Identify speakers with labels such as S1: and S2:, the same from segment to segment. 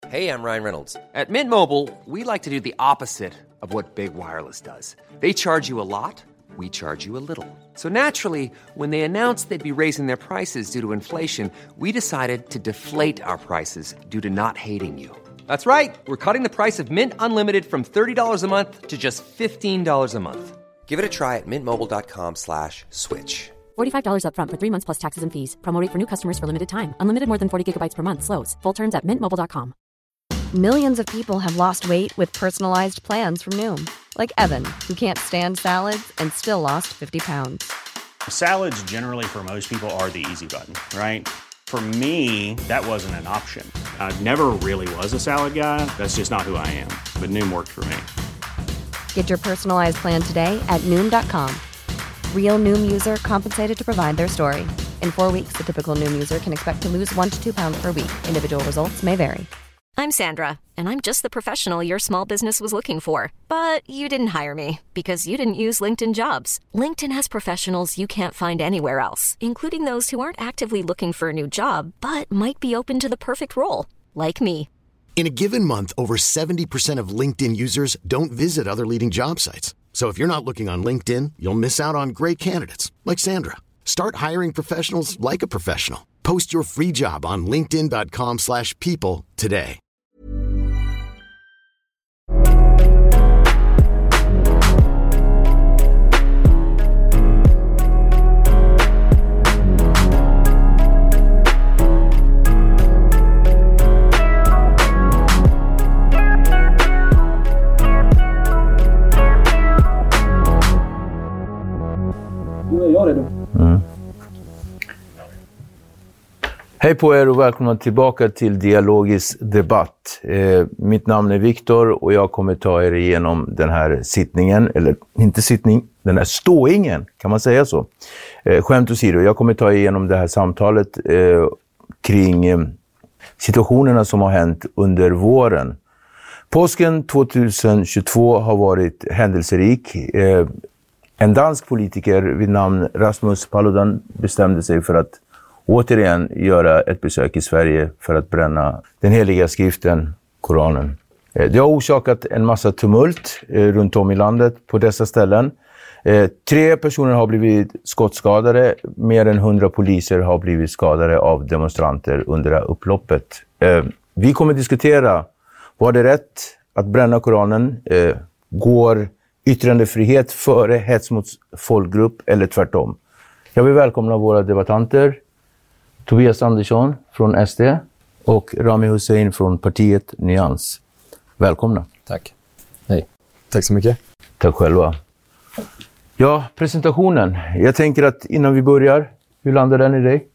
S1: Hey, I'm Ryan Reynolds. At Mint Mobile, we like to do the opposite of what Big Wireless does. They charge you a lot, we charge you a little. So naturally, when they announced they'd be raising their prices due to inflation, we decided to deflate our prices due to not hating you. That's right. We're cutting the price of Mint Unlimited from $30 a month to just $15 a month. Give it a try at mintmobile.com/switch.
S2: $45 up front for 3 months plus taxes and fees. Promo rate for new customers for limited time. Unlimited more than 40 gigabytes per month slows. Full terms at mintmobile.com.
S3: Millions of people have lost weight with personalized plans from Noom. Like Evan, who can't stand salads and still lost 50 pounds.
S4: Salads generally for most people are the easy button, right? For me, that wasn't an option. I never really was a salad guy. That's just not who I am. But Noom worked for me.
S3: Get your personalized plan today at Noom.com. Real Noom user compensated to provide their story. In 4 weeks, the typical Noom user can expect to lose 1 to 2 pounds per week. Individual results may vary.
S5: I'm Sandra, and I'm just the professional your small business was looking for. But you didn't hire me because you didn't use LinkedIn Jobs. LinkedIn has professionals you can't find anywhere else, including those who aren't actively looking for a new job, but might be open to the perfect role, like me.
S6: In a given month, over 70% of LinkedIn users don't visit other leading job sites. So if you're not looking on LinkedIn, you'll miss out on great candidates like Sandra. Start hiring professionals like a professional. Post your free job on linkedin.com/people today.
S7: Hej på er och välkomna tillbaka till Dialogisk debatt. Mitt namn är Viktor och jag kommer ta er igenom den här sittningen, eller inte sittning, den här ståingen, kan man säga så? Skämt åsido, jag kommer ta igenom det här samtalet kring situationerna som har hänt under våren. Påsken 2022 har varit händelserik. En dansk politiker vid namn Rasmus Paludan bestämde sig för att återigen göra ett besök i Sverige för att bränna den heliga skriften, Koranen. Det har orsakat en massa tumult runt om i landet på dessa ställen. 3 personer har blivit skottskadade, mer än 100 poliser har blivit skadade av demonstranter under det här upploppet. Vi kommer diskutera, var det rätt att bränna Koranen? Går yttrandefrihet före hets mot folkgrupp eller tvärtom? Jag vill välkomna våra debattanter. Tobias Andersson från SD och Rami Hussein från partiet Nyans. Välkomna.
S8: Tack. Hej. Tack så mycket.
S7: Tack själva. Ja, presentationen. Jag tänker att innan vi börjar, hur landar den i dig?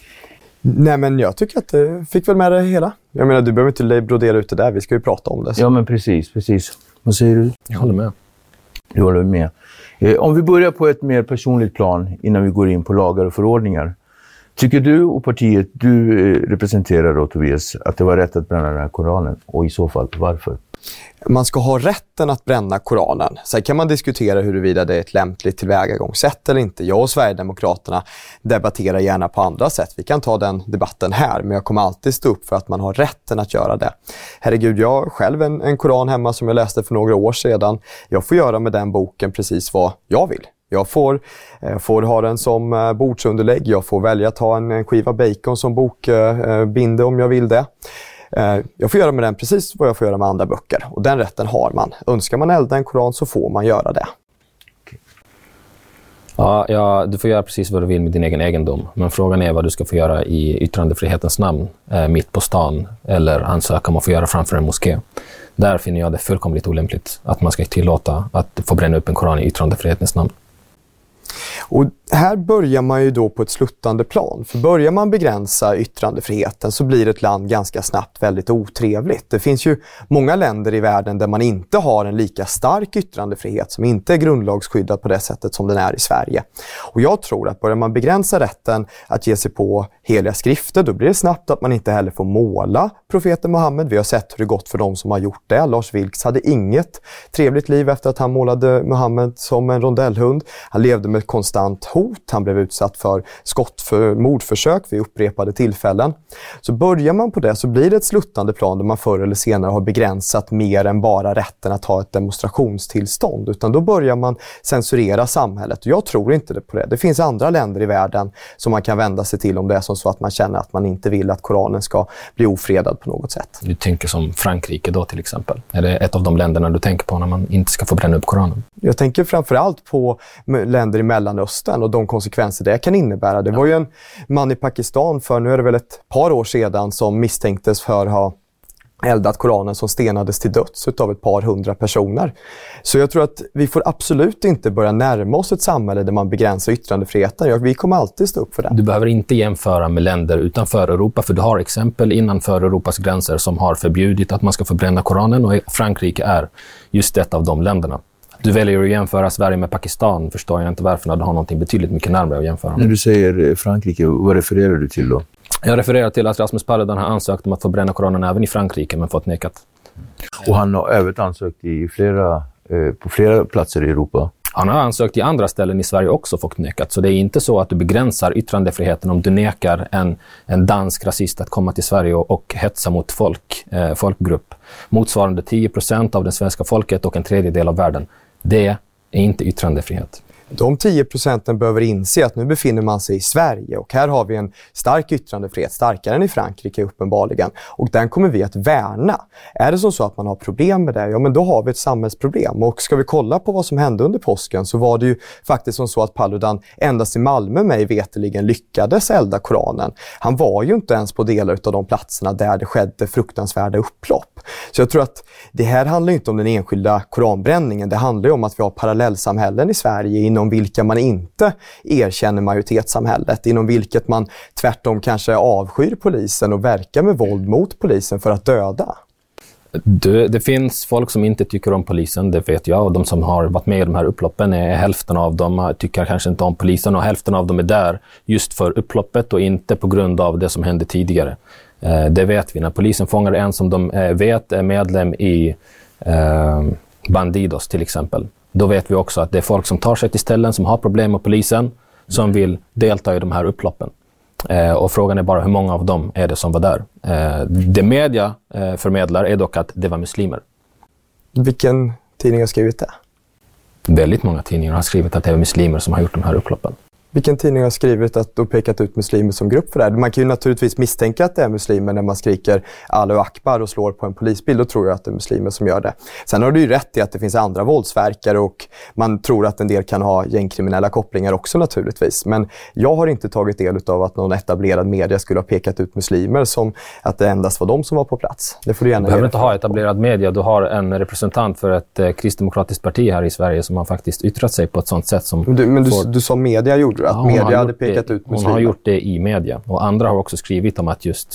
S8: Nej, men jag tycker att du fick väl med det hela. Jag menar, du behöver inte brodera ut det där. Vi ska ju prata om det. Så.
S7: Ja, men precis. Vad säger du?
S8: Jag håller med.
S7: Du håller med. Om vi börjar på ett mer personligt plan innan vi går in på lagar och förordningar. Tycker du och partiet du representerar då, Tobias, att det var rätt att bränna den här Koranen? Och i så fall, varför?
S8: Man ska ha rätten att bränna Koranen. Sen kan man diskutera huruvida det är ett lämpligt tillvägagångssätt eller inte. Jag och Sverigedemokraterna debatterar gärna på andra sätt. Vi kan ta den debatten här, men jag kommer alltid stå upp för att man har rätten att göra det. Herregud, jag har själv en Koran hemma som jag läste för några år sedan. Jag får göra med den boken precis vad jag vill. Jag får ha den som bordsunderlägg. Jag får välja att ta en skiva bacon som bokbinde om jag vill det. Jag får göra med den precis vad jag får göra med andra böcker. Och den rätten har man. Önskar man elda en koran så får man göra det.
S9: Ja, du får göra precis vad du vill med din egen egendom. Men frågan är vad du ska få göra i yttrandefrihetens namn. Mitt på stan. Eller ansöka om att få göra framför en moské. Där finner jag det fullkomligt olämpligt. Att man ska tillåta att få bränna upp en koran i yttrandefrihetens namn.
S8: Och här börjar man ju då på ett sluttande plan. För börjar man begränsa yttrandefriheten så blir ett land ganska snabbt väldigt otrevligt. Det finns ju många länder i världen där man inte har en lika stark yttrandefrihet, som inte är grundlagsskyddad på det sättet som den är i Sverige. Och jag tror att börjar man begränsa rätten att ge sig på heliga skrifter, då blir det snabbt att man inte heller får måla profeten Muhammed. Vi har sett hur det gått för de som har gjort det. Lars Vilks hade inget trevligt liv efter att han målade Muhammed som en rondellhund. Han levde med konstant hot. Han blev utsatt för mordförsök vid upprepade tillfällen. Så börjar man på det så blir det ett sluttande plan där man förr eller senare har begränsat mer än bara rätten att ha ett demonstrationstillstånd. Utan då börjar man censurera samhället. Och jag tror inte på det. Det finns andra länder i världen som man kan vända sig till om det är som så att man känner att man inte vill att Koranen ska bli ofredad på något sätt.
S9: Du tänker som Frankrike då till exempel. Är det ett av de länderna du tänker på när man inte ska få bränna upp Koranen?
S8: Jag tänker framförallt på länder i Mellanöstern och de konsekvenser det kan innebära. Det var ju en man i Pakistan för, nu är det väl ett par år sedan, som misstänktes för att ha eldat Koranen, som stenades till döds av ett par hundra personer. Så jag tror att vi får absolut inte börja närma oss ett samhälle där man begränsar yttrandefriheten. Vi kommer alltid stå upp för det.
S9: Du behöver inte jämföra med länder utanför Europa, för du har exempel innanför Europas gränser som har förbjudit att man ska få bränna Koranen, och Frankrike är just ett av de länderna. Du väljer att jämföra Sverige med Pakistan, förstår jag inte varför, när du har någonting betydligt mycket närmare att jämföra.
S7: När du säger Frankrike, vad refererar du till då?
S9: Jag refererar till att Rasmus Paludan har ansökt om att få bränna Koranen även i Frankrike, men fått nekat.
S7: Och han har även ansökt på flera platser i Europa?
S9: Han har ansökt i andra ställen i Sverige också, fått nekat. Så det är inte så att du begränsar yttrandefriheten om du nekar en dansk rasist att komma till Sverige och hetsa mot folkgrupp. Motsvarande 10% av det svenska folket och en tredjedel av världen. Det är inte yttrandefrihet.
S8: De 10% behöver inse att nu befinner man sig i Sverige och här har vi en stark yttrandefrihet, starkare än i Frankrike uppenbarligen. Och den kommer vi att värna. Är det så att man har problem med det, ja men då har vi ett samhällsproblem. Och ska vi kolla på vad som hände under påsken, så var det ju faktiskt så att Paludan endast i Malmö mig veteligen lyckades elda Koranen. Han var ju inte ens på delar av de platserna där det skedde fruktansvärda upplopp. Så jag tror att det här handlar inte om den enskilda koranbränningen. Det handlar ju om att vi har parallellsamhällen i Sverige inom vilka man inte erkänner majoritetssamhället, inom vilket man tvärtom kanske avskyr polisen och verkar med våld mot polisen för att döda.
S9: Det finns folk som inte tycker om polisen, det vet jag, och de som har varit med i de här upploppen, är hälften av dem tycker kanske inte om polisen, och hälften av dem är där just för upploppet och inte på grund av det som hände tidigare. Det vet vi. När polisen fångar en som de vet är medlem i Bandidos till exempel, då vet vi också att det är folk som tar sig till ställen som har problem med polisen som vill delta i de här upploppen. Och frågan är bara hur många av dem är det som var där. Det media förmedlar är dock att det var muslimer.
S8: Vilken tidning har skrivit det?
S9: Väldigt många tidningar har skrivit att det är muslimer som har gjort de här upploppen.
S8: Vilken tidning har skrivit att och pekat ut muslimer som grupp för det här? Man kan ju naturligtvis misstänka att det är muslimer när man skriker Allahu Akbar och slår på en polisbil. Då tror jag att det är muslimer som gör det. Sen har du ju rätt i att det finns andra våldsverkare och man tror att en del kan ha gängkriminella kopplingar också naturligtvis. Men jag har inte tagit del av att någon etablerad media skulle ha pekat ut muslimer som att det endast var de som var på plats. Det får du gärna.
S9: Du behöver inte ha etablerad media. Du har en representant för ett kristdemokratiskt parti här i Sverige som har faktiskt ytrat sig på ett sånt sätt som...
S8: Du sa media gjorde att media hade pekat ut muslimer.
S9: Hon har gjort det i media. Och andra har också skrivit om att just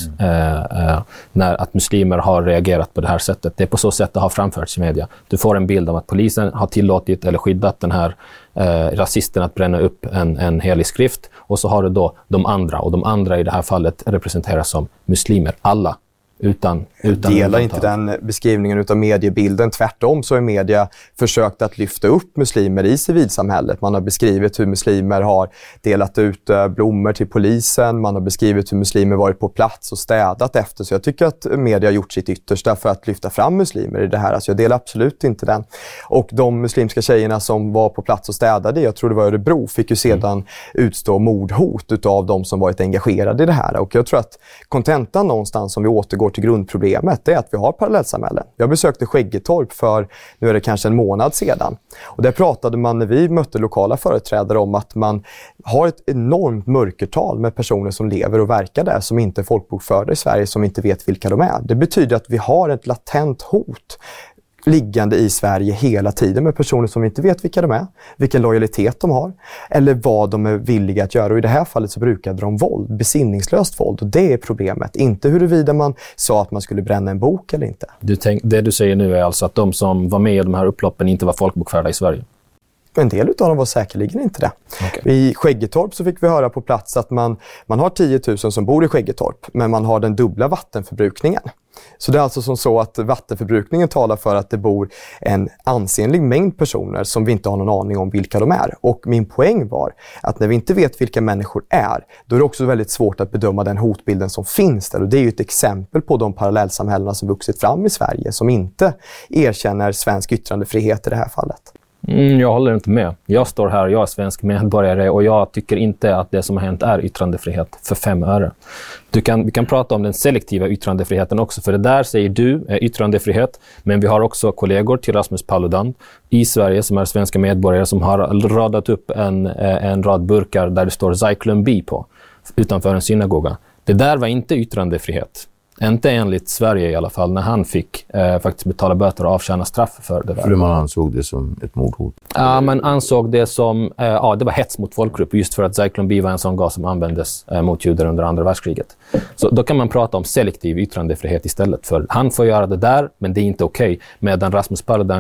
S9: att muslimer har reagerat på det här sättet. Det är på så sätt det har framförts i media. Du får en bild av att polisen har tillåtit eller skyddat den här rasisten att bränna upp en helig skrift. Och så har du då de andra. Och de andra i det här fallet representeras som muslimer. Alla. Utan
S8: delar inte den beskrivningen utav mediebilden. Tvärtom så är media försökt att lyfta upp muslimer i civilsamhället. Man har beskrivit hur muslimer har delat ut blommor till polisen. Man har beskrivit hur muslimer varit på plats och städat efter. Så jag tycker att media har gjort sitt yttersta för att lyfta fram muslimer i det här. Alltså jag delar absolut inte den. Och de muslimska tjejerna som var på plats och städade, jag tror det var Örebro, fick ju sedan utstå mordhot utav de som varit engagerade i det här. Och jag tror att kontentan någonstans som vi återgår till grundproblemet är att vi har parallellsamhällen. Jag besökte Skäggetorp för, nu är det kanske en månad sedan. Och där pratade man när vi mötte lokala företrädare om att man har ett enormt mörkertal med personer som lever och verkar där som inte är folkbokförda i Sverige, som inte vet vilka de är. Det betyder att vi har ett latent hot liggande i Sverige hela tiden med personer som inte vet vilka de är, vilken lojalitet de har eller vad de är villiga att göra. Och i det här fallet så brukade de våld, besinningslöst våld, och det är problemet. Inte huruvida man sa att man skulle bränna en bok eller inte.
S9: Det du säger nu är alltså att de som var med i de här upploppen inte var folkbokförda i Sverige?
S8: En del av dem var säkerligen inte det. Okay. I Skäggetorp så fick vi höra på plats att man har 10 000 som bor i Skäggetorp, men man har den dubbla vattenförbrukningen. Så det är alltså som så att vattenförbrukningen talar för att det bor en ansenlig mängd personer som vi inte har någon aning om vilka de är. Och min poäng var att när vi inte vet vilka människor är, då är det också väldigt svårt att bedöma den hotbilden som finns där. Och det är ju ett exempel på de parallellsamhällena som vuxit fram i Sverige som inte erkänner svensk yttrandefrihet i det här fallet.
S9: Jag håller inte med. Jag står här, jag är svensk medborgare och jag tycker inte att det som har hänt är yttrandefrihet för 5 öre. Vi kan prata om den selektiva yttrandefriheten också, för det där säger du är yttrandefrihet, men vi har också kollegor till Rasmus Paludan i Sverige som är svenska medborgare som har radat upp en rad burkar där det står Zyklon B på utanför en synagoga. Det där var inte yttrandefrihet. Inte enligt Sverige i alla fall, när han fick faktiskt betala böter och avtjäna straff för det där.
S7: För man ansåg det som ett mordhot?
S9: Ja, man ansåg det som, det var hets mot folkgrupp, just för att Zyklon B var en sån gas som användes mot judar under andra världskriget. Så då kan man prata om selektiv yttrandefrihet istället, för han får göra det där, men det är inte okej. Medan Rasmus Paludan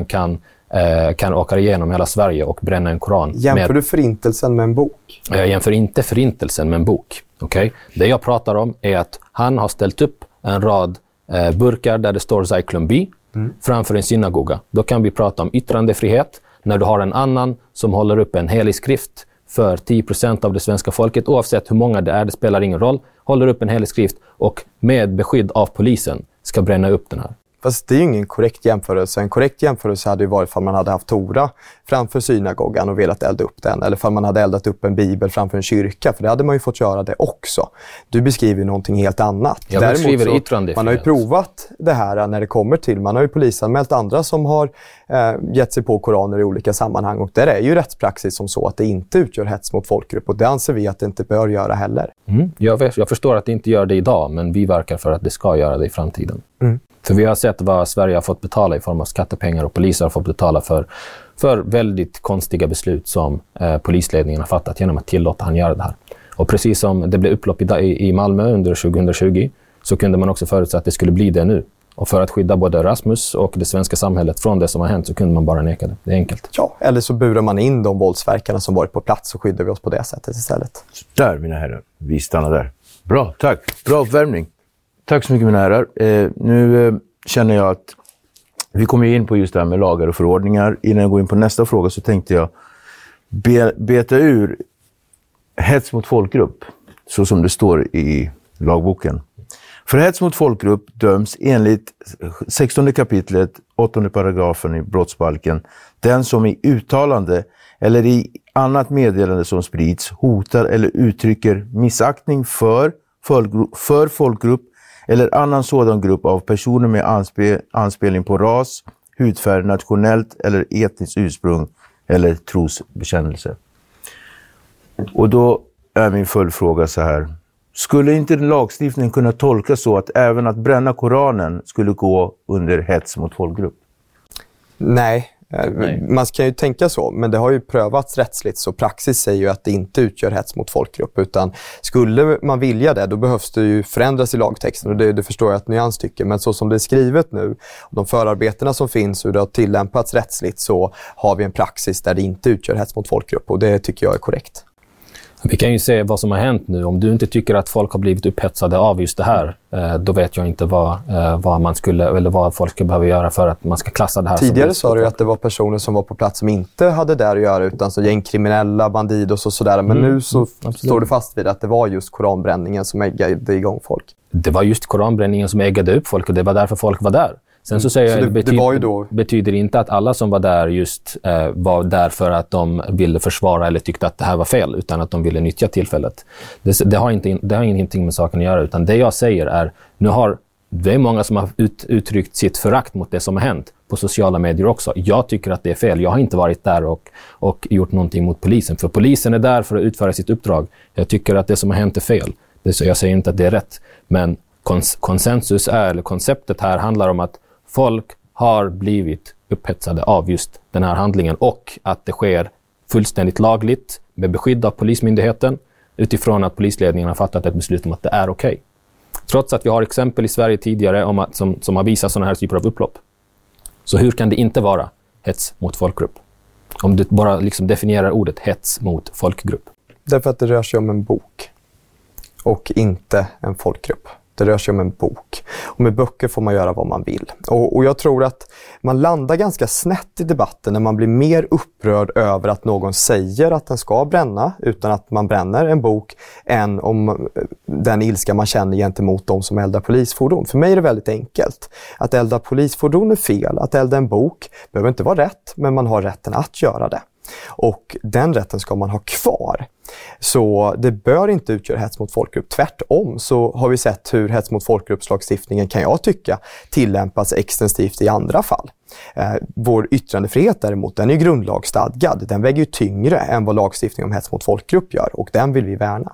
S9: kan åka igenom hela Sverige och bränna en koran.
S8: Jämför du förintelsen med en bok?
S9: Jag jämför inte förintelsen med en bok. Okay? Det jag pratar om är att han har ställt upp en rad burkar där det står Zyklon B framför en synagoga. Då kan vi prata om yttrandefrihet när du har en annan som håller upp en helig skrift för 10% av det svenska folket, oavsett hur många det är, det spelar ingen roll, håller upp en helig skrift och med beskydd av polisen ska bränna upp den här.
S8: Fast det är ju ingen korrekt jämförelse. En korrekt jämförelse hade ju varit om man hade haft Tora framför synagogan och velat elda upp den. Eller om man hade eldat upp en bibel framför en kyrka. För det hade man ju fått göra det också. Du beskriver ju någonting helt annat.
S9: Jag beskriver yttrandefrihet.
S8: Man har ju provat det här när det kommer till. Man har ju polisanmält andra som har gett sig på koraner i olika sammanhang. Och där är ju rättspraxis som så att det inte utgör hets mot folkgrupp. Och det anser vi att det inte bör göra heller.
S9: Jag förstår att det inte gör det idag, men vi verkar för att det ska göra det i framtiden. För vi har sett vad Sverige har fått betala i form av skattepengar och poliser har fått betala för väldigt konstiga beslut som polisledningen har fattat genom att tillåta han göra det här. Och precis som det blev upplopp i Malmö under 2020 så kunde man också förutsätta att det skulle bli det nu. Och för att skydda både Rasmus och det svenska samhället från det som har hänt så kunde man bara neka det. Det är enkelt.
S8: Ja, eller så burar man in de våldsverkarna som varit på plats och skyddar vi oss på det sättet istället.
S7: Där, mina herrar. Vi stannar där. Bra, tack. Bra uppvärmning. Tack så mycket, mina herrar. Nu känner jag att vi kommer in på just det här med lagar och förordningar. Innan jag går in på nästa fråga så tänkte jag beta ur hets mot folkgrupp, så som det står i lagboken. För hets mot folkgrupp döms enligt 16 kapitlet 8 paragrafen i brottsbalken den som i uttalande eller i annat meddelande som sprids hotar eller uttrycker missaktning för folkgrupp eller annan sådan grupp av personer med anspelning på ras, hudfärg, nationellt eller etniskt ursprung eller trosbekännelse. Och då är min följdfråga så här. Skulle inte lagstiftningen kunna tolkas så att även att bränna Koranen skulle gå under hets mot folkgrupp?
S8: Nej. Man kan ju tänka så, men det har ju prövats rättsligt, så praxis säger ju att det inte utgör hets mot folkgrupp, utan skulle man vilja det, då behövs det ju förändras i lagtexten, och det förstår jag ett nyanstycke, men så som det är skrivet nu, de förarbetena som finns och det har tillämpats rättsligt, så har vi en praxis där det inte utgör hets mot folkgrupp, och det tycker jag är korrekt.
S9: Vi kan ju se vad som har hänt nu. Om du inte tycker att folk har blivit upphetsade av just det här, då vet jag inte vad man skulle, eller vad folk ska behöva göra för att man ska klassa det här.
S8: Tidigare sa du att det var personer som var på plats som inte hade där att göra, utan så gängkriminella, bandidos och sådär. Men nu så står du fast vid att det var just koranbränningen som äggade igång folk.
S9: Det var just koranbränningen som äggade upp folk, och det var därför folk var där. Sen så säger jag, det betyder inte att alla som var där just var där för att de ville försvara eller tyckte att det här var fel, utan att de ville nyttja tillfället. Det har ingenting med saken att göra, utan det jag säger är, det är många som har uttryckt sitt förakt mot det som har hänt på sociala medier också. Jag tycker att det är fel. Jag har inte varit där och gjort någonting mot polisen, för polisen är där för att utföra sitt uppdrag. Jag tycker att det som har hänt är fel. Jag säger inte att det är rätt, men konceptet här handlar om att folk har blivit upphetsade av just den här handlingen, och att det sker fullständigt lagligt med beskydd av polismyndigheten utifrån att polisledningen har fattat ett beslut om att det är okej. Trots att vi har exempel i Sverige tidigare om att, som har visat sådana här typer av upplopp. Så hur kan det inte vara hets mot folkgrupp? Om du bara liksom definierar ordet hets mot folkgrupp.
S8: Därför att det rör sig om en bok och inte en folkgrupp. Det rör sig om en bok. Och med böcker får man göra vad man vill. Och jag tror att man landar ganska snett i debatten när man blir mer upprörd över att någon säger att den ska bränna utan att man bränner en bok än om den ilska man känner gentemot de som eldar polisfordon. För mig är det väldigt enkelt. Att elda polisfordon är fel. Att elda en bok behöver inte vara rätt, men man har rätten att göra det. Och den rätten ska man ha kvar. Så det bör inte utgöra hets mot folkgrupp. Tvärtom så har vi sett hur hets mot folkgruppslagstiftningen, kan jag tycka, tillämpas extensivt i andra fall. Vår yttrandefrihet däremot, den är grundlagsstadgad. Den väger ju tyngre än vad lagstiftning om hets mot folkgrupp gör, och den vill vi värna.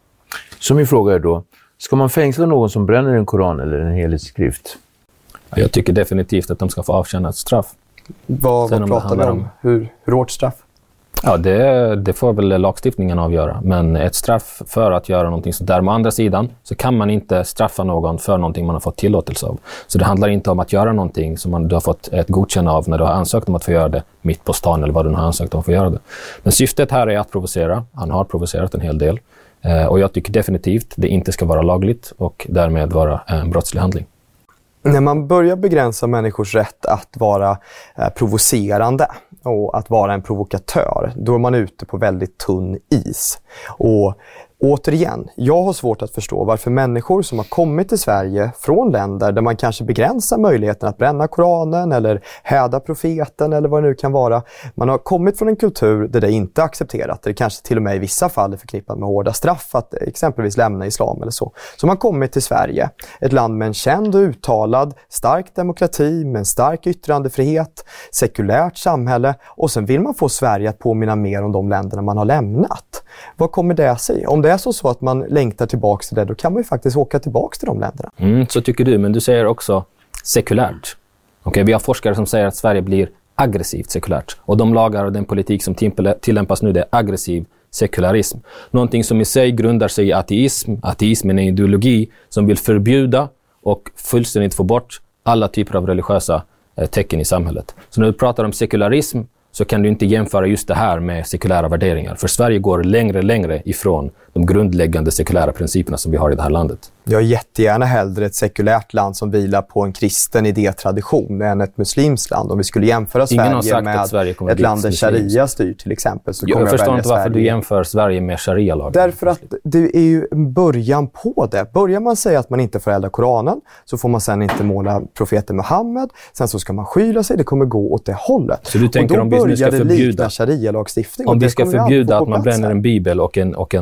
S7: Så min fråga är då, ska man fängsla någon som bränner en koran eller en helig skrift?
S9: Jag tycker definitivt att de ska få avtjäna ett straff.
S8: Vad pratar vi om? Hur hårt straff?
S9: Ja, det får väl lagstiftningen avgöra. Men ett straff för att göra någonting så där, med andra sidan så kan man inte straffa någon för någonting man har fått tillåtelse av. Så det handlar inte om att göra någonting som du har fått ett godkännande av när du har ansökt om att få göra det mitt på stan eller vad du har ansökt om att få göra det. Men syftet här är att provocera. Han har provocerat en hel del. Och jag tycker definitivt det inte ska vara lagligt och därmed vara en brottslig handling.
S8: När man börjar begränsa människors rätt att vara provocerande och att vara en provokatör, då är man ute på väldigt tunn is. Och återigen, jag har svårt att förstå varför människor som har kommit till Sverige från länder där man kanske begränsar möjligheten att bränna Koranen eller häda profeten eller vad det nu kan vara. Man har kommit från en kultur där det inte är accepterat, där det kanske till och med i vissa fall är förknippat med hårda straff att exempelvis lämna islam eller så. Så man har kommit till Sverige, ett land med en känd och uttalad stark demokrati, med en stark yttrandefrihet, sekulärt samhälle, och sen vill man få Sverige att påminna mer om de länderna man har lämnat. Vad kommer det sig? Om det är så att man längtar tillbaka till det, då kan man ju faktiskt åka tillbaka till de länderna.
S9: Så tycker du, men du säger också sekulärt. Vi har forskare som säger att Sverige blir aggressivt sekulärt. Och de lagar och den politik som tillämpas nu, det är aggressiv sekularism. Någonting som i sig grundar sig i ateism. Ateismen är en ideologi som vill förbjuda och fullständigt få bort alla typer av religiösa tecken i samhället. Så när du pratar om sekularism så kan du inte jämföra just det här med sekulära värderingar. För Sverige går längre ifrån de grundläggande sekulära principerna som vi har i det här landet.
S8: Jag är jättegärna hellre ett sekulärt land som vilar på en kristen idétradition än ett muslimskt land. Om vi skulle jämföra Sverige med ett land där sharia styr till exempel. Så
S9: jag förstår inte varför du jämför Sverige med sharia-lagar.
S8: Därför att det är ju en början på det. Börjar man säga att man inte får elda Koranen, så får man sen inte måla profeten Muhammed. Sen så ska man skyla sig, det kommer gå åt det hållet.
S9: Så du tänker om vi ska förbjuda
S8: sharia-lagstiftning?
S9: Om vi ska förbjuda att man bränner en bibel och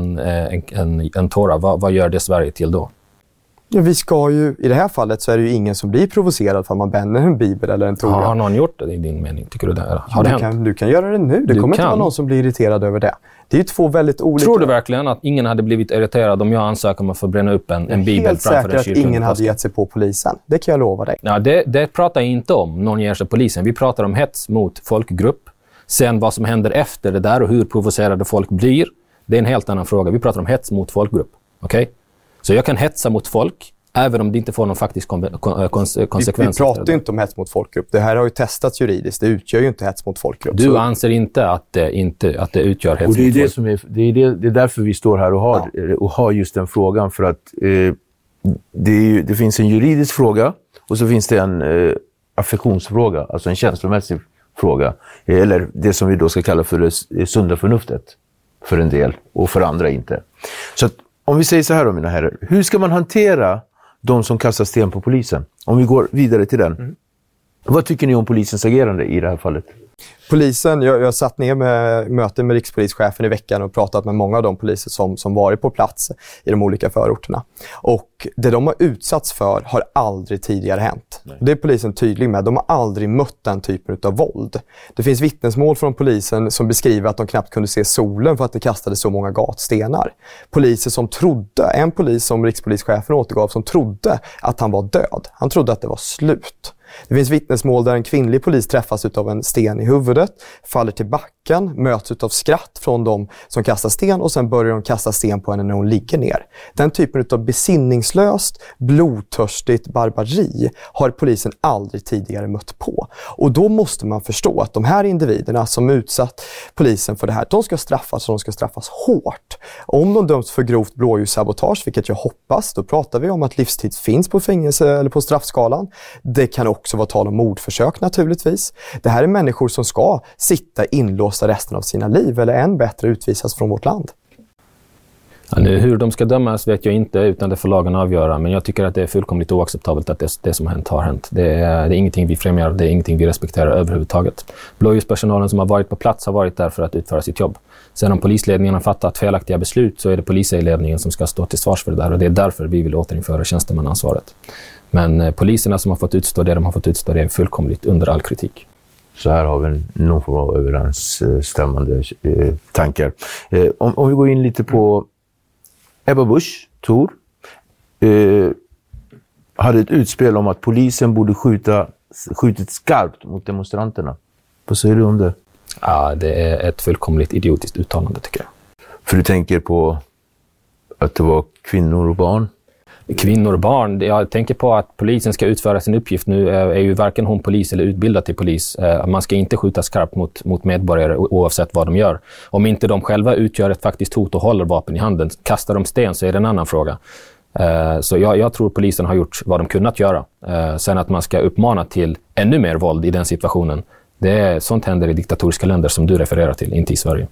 S9: en Tora, vad gör det Sverige till då?
S8: Ja, vi ska ju, i det här fallet så är det ju ingen som blir provocerad för att man bränner en bibel eller en Tora.
S9: Har någon gjort det i din mening? Tycker du det? Har det hänt?
S8: Du kan göra det nu. Det kommer inte vara någon som blir irriterad över det. Det är ju två väldigt olika...
S9: Tror du verkligen att ingen hade blivit irriterad om jag ansöker om att få bränna upp en bibel framför en kyrka?
S8: Helt säkert att ingen hade gett sig på polisen. Det kan jag lova dig.
S9: Ja, det pratar jag inte om, någon ger sig polisen. Vi pratar om hets mot folkgrupp. Sen vad som händer efter det där och hur provocerade folk blir, det är en helt annan fråga. Vi pratar om hets mot folkgrupp. Okej? Så jag kan hetsa mot folk även om det inte får någon faktisk konsekvens.
S8: Vi pratar ju inte om hets mot folkgrupp. Det här har ju testats juridiskt. Det utgör ju inte hets mot folkgrupp.
S9: Du anser inte att det utgör hets mot folkgrupp?
S7: Det är därför vi står här och har just den frågan. För att det finns en juridisk fråga och så finns det en affektionsfråga. Alltså en känslomässig fråga. Eller det som vi då ska kalla för det sunda förnuftet. För en del och för andra inte. Så att, om vi säger så här då, mina herrar. Hur ska man hantera de som kastar sten på polisen? Om vi går vidare till den. Vad tycker ni om polisens agerande i det här fallet?
S8: Polisen, jag satt ner med möten med rikspolischefen i veckan och pratat med många av de poliser som varit på plats i de olika förorterna. Och det de har utsatts för har aldrig tidigare hänt. Nej. Det är polisen tydlig med. De har aldrig mött den typen av våld. Det finns vittnesmål från polisen som beskriver att de knappt kunde se solen för att det kastade så många gatstenar. Poliser som trodde, en polis som rikspolischefen återgav som trodde att han var död. Han trodde att det var slut. Det finns vittnesmål där en kvinnlig polis träffas av en sten i huvudet, faller till backen chocken, möts av skratt från de som kastar sten och sen börjar de kasta sten på henne när hon ligger ner. Den typen av besinningslöst, blodtörstigt barbari har polisen aldrig tidigare mött på. Och då måste man förstå att de här individerna som utsatt polisen för det här, de ska straffas och de ska straffas hårt. Om de döms för grovt blåljussabotage, vilket jag hoppas, då pratar vi om att livstid finns på fängelse eller på straffskalan. Det kan också vara tal om mordförsök naturligtvis. Det här är människor som ska sitta inlåsta resten av sina liv eller än bättre utvisas från vårt land.
S9: Ja, nu, hur de ska dömas vet jag inte, utan det får lagen avgöra. Men jag tycker att det är fullkomligt oacceptabelt att det som hänt har hänt. Det är ingenting vi främjar, det är ingenting vi respekterar överhuvudtaget. Blåljuspersonalen som har varit på plats har varit där för att utföra sitt jobb. Sen om polisledningen har fattat felaktiga beslut så är det polisledningen som ska stå till svars för det där. Och det är därför vi vill återinföra tjänstemannaansvaret. Men poliserna som har fått utstå det de har fått utstå, det är fullkomligt under all kritik.
S7: Så här har vi någon form av överensstämmande tankar. Om vi går in lite på Ebba Busch Thor hade ett utspel om att polisen borde skjutit skarpt mot demonstranterna. Vad säger du om det?
S9: Ja, det är ett fullkomligt idiotiskt uttalande tycker jag.
S7: För du tänker på att det var kvinnor och barn?
S9: Kvinnor och barn. Jag tänker på att polisen ska utföra sin uppgift. Nu är ju varken hon polis eller utbildad till polis. Man ska inte skjuta skarpt mot medborgare oavsett vad de gör. Om inte de själva utgör ett faktiskt hot och håller vapen i handen, kastar de sten så är det en annan fråga. Så jag tror polisen har gjort vad de kunnat göra. Sen att man ska uppmana till ännu mer våld i den situationen, sånt händer i diktatoriska länder som du refererar till, inte i Sverige.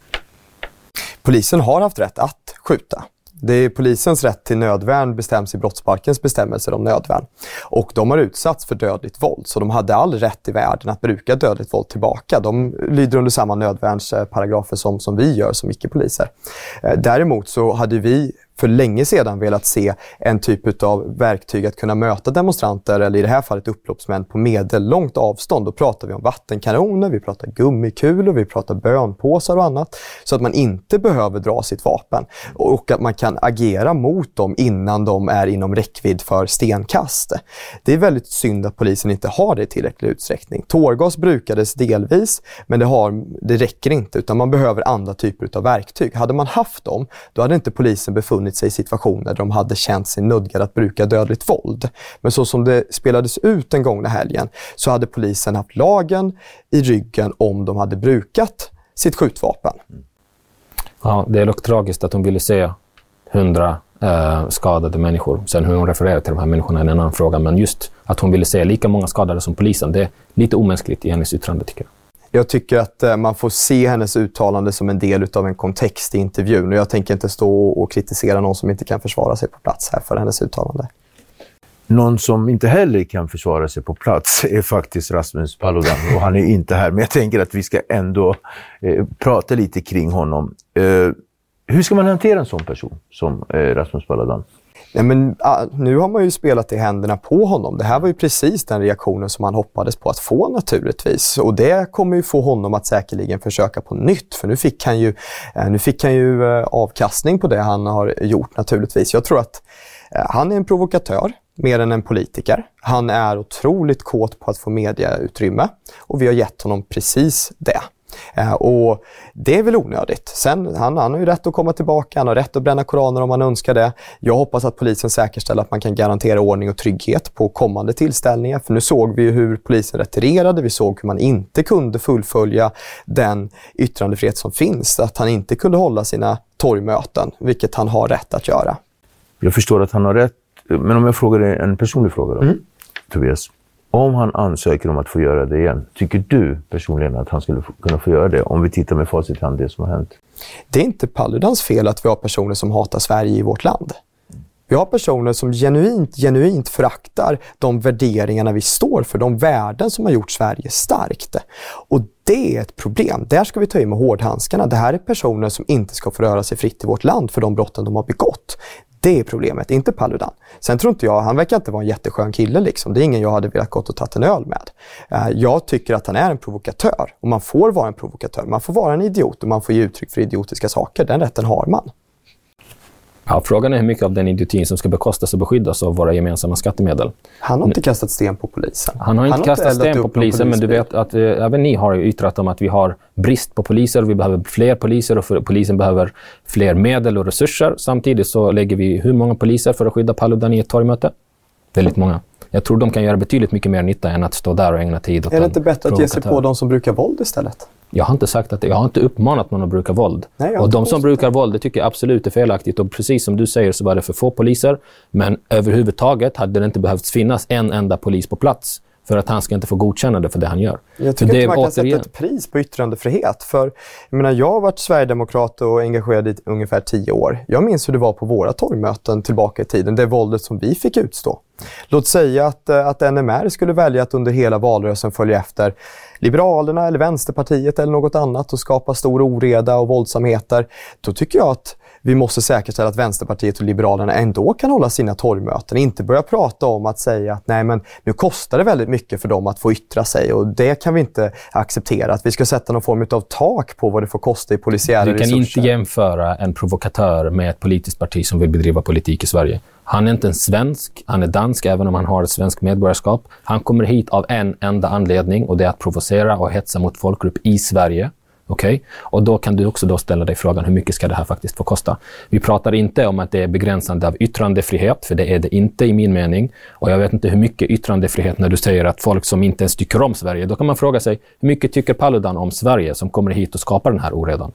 S8: Polisen har haft rätt att skjuta. Det är polisens rätt till nödvärn bestäms i brottsbalkens bestämmelser om nödvärn. Och de har utsatts för dödligt våld, så de hade all rätt i världen att bruka dödligt våld tillbaka. De lyder under samma nödvärnsparagrafer som vi gör som icke-poliser. Däremot så hade vi för länge sedan velat se en typ av verktyg att kunna möta demonstranter, eller i det här fallet upploppsmän, på medellångt avstånd. Då pratar vi om vattenkanoner, vi pratar gummikulor, vi pratar bönpåsar och annat. Så att man inte behöver dra sitt vapen och att man kan agera mot dem innan de är inom räckvidd för stenkast. Det är väldigt synd att polisen inte har det i tillräcklig utsträckning. Tårgas brukades delvis, men det räcker inte, utan man behöver andra typer av verktyg. Hade man haft dem, då hade inte polisen befunnit sig i situationer där de hade känt sig nödgade att bruka dödligt våld. Men så som det spelades ut den gångna helgen så hade polisen haft lagen i ryggen om de hade brukat sitt skjutvapen.
S9: Ja, det är dock tragiskt att de ville se 100 skadade människor. Sen hur hon refererar till de här människorna är en annan fråga, men just att hon ville se lika många skadade som polisen, det är lite omänskligt i hennes yttrande tycker jag.
S8: Jag tycker att man får se hennes uttalande som en del av en kontext i intervjun. Och jag tänker inte stå och kritisera någon som inte kan försvara sig på plats här för hennes uttalande.
S7: Någon som inte heller kan försvara sig på plats är faktiskt Rasmus Paludan. Och han är inte här, men jag tänker att vi ska ändå prata lite kring honom. Hur ska man hantera en sån person som Rasmus Paludan?
S8: Nej, men nu har man ju spelat i händerna på honom. Det här var ju precis den reaktionen som han hoppades på att få naturligtvis. Och det kommer ju få honom att säkerligen försöka på nytt. För nu fick han ju avkastning på det han har gjort naturligtvis. Jag tror att han är en provokatör mer än en politiker. Han är otroligt kåt på att få mediautrymme. Och vi har gett honom precis det. Och det är väl onödigt. Sen, han har ju rätt att komma tillbaka, han har rätt att bränna koraner om han önskar det. Jag hoppas att polisen säkerställer att man kan garantera ordning och trygghet på kommande tillställningar. För nu såg vi hur polisen retirerade, vi såg hur man inte kunde fullfölja den yttrandefrihet som finns. Att han inte kunde hålla sina torgmöten, vilket han har rätt att göra.
S7: Jag förstår att han har rätt, men om jag frågar en personlig fråga då, Tobias. Om han ansöker om att få göra det igen, tycker du personligen att han skulle kunna få göra det om vi tittar med facit i hand det som har hänt?
S8: Det är inte Paludans fel att vi har personer som hatar Sverige i vårt land. Vi har personer som genuint föraktar de värderingarna vi står för, de värden som har gjort Sverige starkt. Och det är ett problem. Där ska vi ta in med hårdhandskarna. Det här är personer som inte ska få röra sig fritt i vårt land för de brotten de har begått. Det är problemet, inte Paludan. Sen tror inte jag, han verkar inte vara en jätteskön kille liksom. Det är ingen jag hade velat gått och tagit en öl med. Jag tycker att han är en provokatör. Och man får vara en provokatör. Man får vara en idiot och man får ge uttryck för idiotiska saker. Den rätten har man.
S9: Ja, frågan är hur mycket av den idiotin som ska bekostas och beskyddas av våra gemensamma skattemedel.
S8: Han har inte kastat sten på polisen.
S9: Han har inte kastat sten på polisen, men du vet att även ni har yttrat om att vi har brist på poliser, vi behöver fler poliser och polisen behöver fler medel och resurser. Samtidigt så lägger vi hur många poliser för att skydda Paludan i ett torgmöte? Väldigt många. Jag tror de kan göra betydligt mycket mer nytta än att stå där och ägna tid åt.
S8: Är det inte bättre att ge sig på de som brukar våld istället?
S9: Jag har inte sagt att jag har inte uppmanat någon att bruka våld.
S8: Nej,
S9: och de som brukar våld, det tycker jag absolut är felaktigt. Och precis som du säger så var det för få poliser. Men överhuvudtaget hade det inte behövt finnas en enda polis på plats för att han ska inte få godkännande för det han gör.
S8: Jag tycker inte man kan sätta ett pris på yttrandefrihet. För jag har varit sverigedemokrat och engagerad i ungefär 10 år. Jag minns hur det var på våra torgmöten tillbaka i tiden. Det våldet som vi fick utstå. Låt säga att NMR skulle välja att under hela valrörelsen följa efter Liberalerna eller Vänsterpartiet eller något annat och skapa stor oreda och våldsamheter. Då tycker jag att vi måste säkerställa att Vänsterpartiet och Liberalerna ändå kan hålla sina torgmöten. Inte börja prata om att säga att nej, men nu kostar det väldigt mycket för dem att få yttra sig och det kan vi inte acceptera. Att vi ska sätta någon form av tak på vad det får kosta i polisiära resurser.
S9: Du kan inte jämföra en provokatör med ett politiskt parti som vill bedriva politik i Sverige. Han är inte en svensk, han är dansk även om han har ett svenskt medborgarskap. Han kommer hit av en enda anledning och det är att provocera och hetsa mot folkgrupp i Sverige. Okej? Och då kan du också då ställa dig frågan hur mycket ska det här faktiskt få kosta. Vi pratar inte om att det är begränsande av yttrandefrihet, för det är det inte i min mening. Och jag vet inte hur mycket yttrandefrihet när du säger att folk som inte ens tycker om Sverige, då kan man fråga sig hur mycket tycker Paludan om Sverige som kommer hit och skapar den här oredan?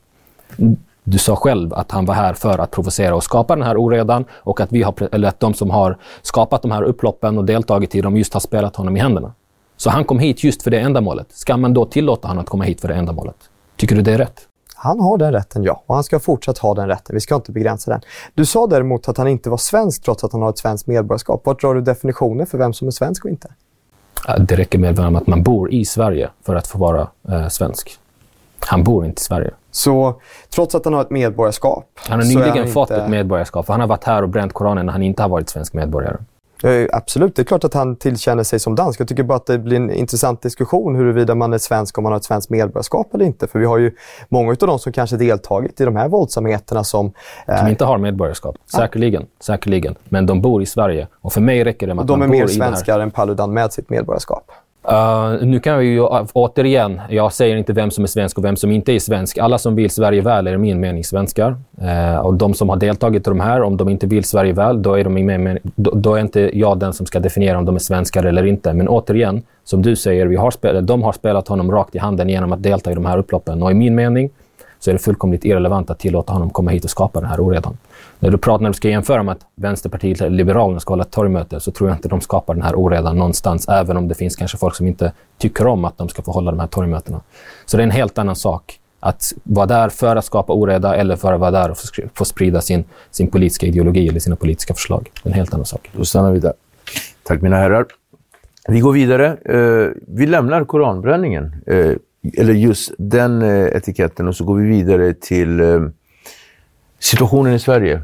S9: Du sa själv att han var här för att provocera och skapa den här oredan och att att de som har skapat de här upploppen och deltagit i dem just har spelat honom i händerna. Så han kom hit just för det ändamålet. Ska man då tillåta honom att komma hit för det ändamålet? Tycker du det är rätt?
S8: Han har den rätten, ja. Och han ska fortsatt ha den rätten. Vi ska inte begränsa den. Du sa däremot att han inte var svensk trots att han har ett svenskt medborgarskap. Vart drar du definitionen för vem som är svensk och inte?
S9: Det räcker med att man bor i Sverige för att få vara svensk. Han bor inte i Sverige.
S8: Så trots att han har ett medborgarskap...
S9: Han har nyligen fått ett medborgarskap. För han har varit här och bränt Koranen när han inte har varit svensk medborgare.
S8: Absolut, det är klart att han tillkänner sig som dansk. Jag tycker bara att det blir en intressant diskussion huruvida man är svensk om man har ett svenskt medborgarskap eller inte. För vi har ju många av dem som kanske deltagit i de här våldsamheterna som
S9: inte har medborgarskap. Säkerligen. Men de bor i Sverige. Och för mig räcker det med att
S8: de
S9: man
S8: är
S9: bor
S8: mer svenskar än Paludan med sitt medborgarskap.
S9: Nu kan vi ju återigen, jag säger inte vem som är svensk och vem som inte är svensk. Alla som vill Sverige väl är i min mening svenskar. Och de som har deltagit i de här, om de inte vill Sverige väl, då är inte jag den som ska definiera om de är svenskar eller inte. Men återigen, som du säger, de har spelat honom rakt i handen genom att delta i de här upploppen. Och i min mening så är det fullkomligt irrelevant att tillåta honom komma hit och skapa den här oredan. När du ska jämföra med att Vänsterpartiet eller Liberalerna ska hålla ett torgmöte, så tror jag inte de skapar den här oredan någonstans, även om det finns kanske folk som inte tycker om att de ska få hålla de här torgmötena. Så det är en helt annan sak att vara där för att skapa oreda eller för att vara där och få sprida sin politiska ideologi eller sina politiska förslag. Det är en helt annan sak.
S7: Då stannar vi där. Tack mina herrar. Vi går vidare. Vi lämnar koranbränningen. Eller just den etiketten, och så går vi vidare till situationen i Sverige.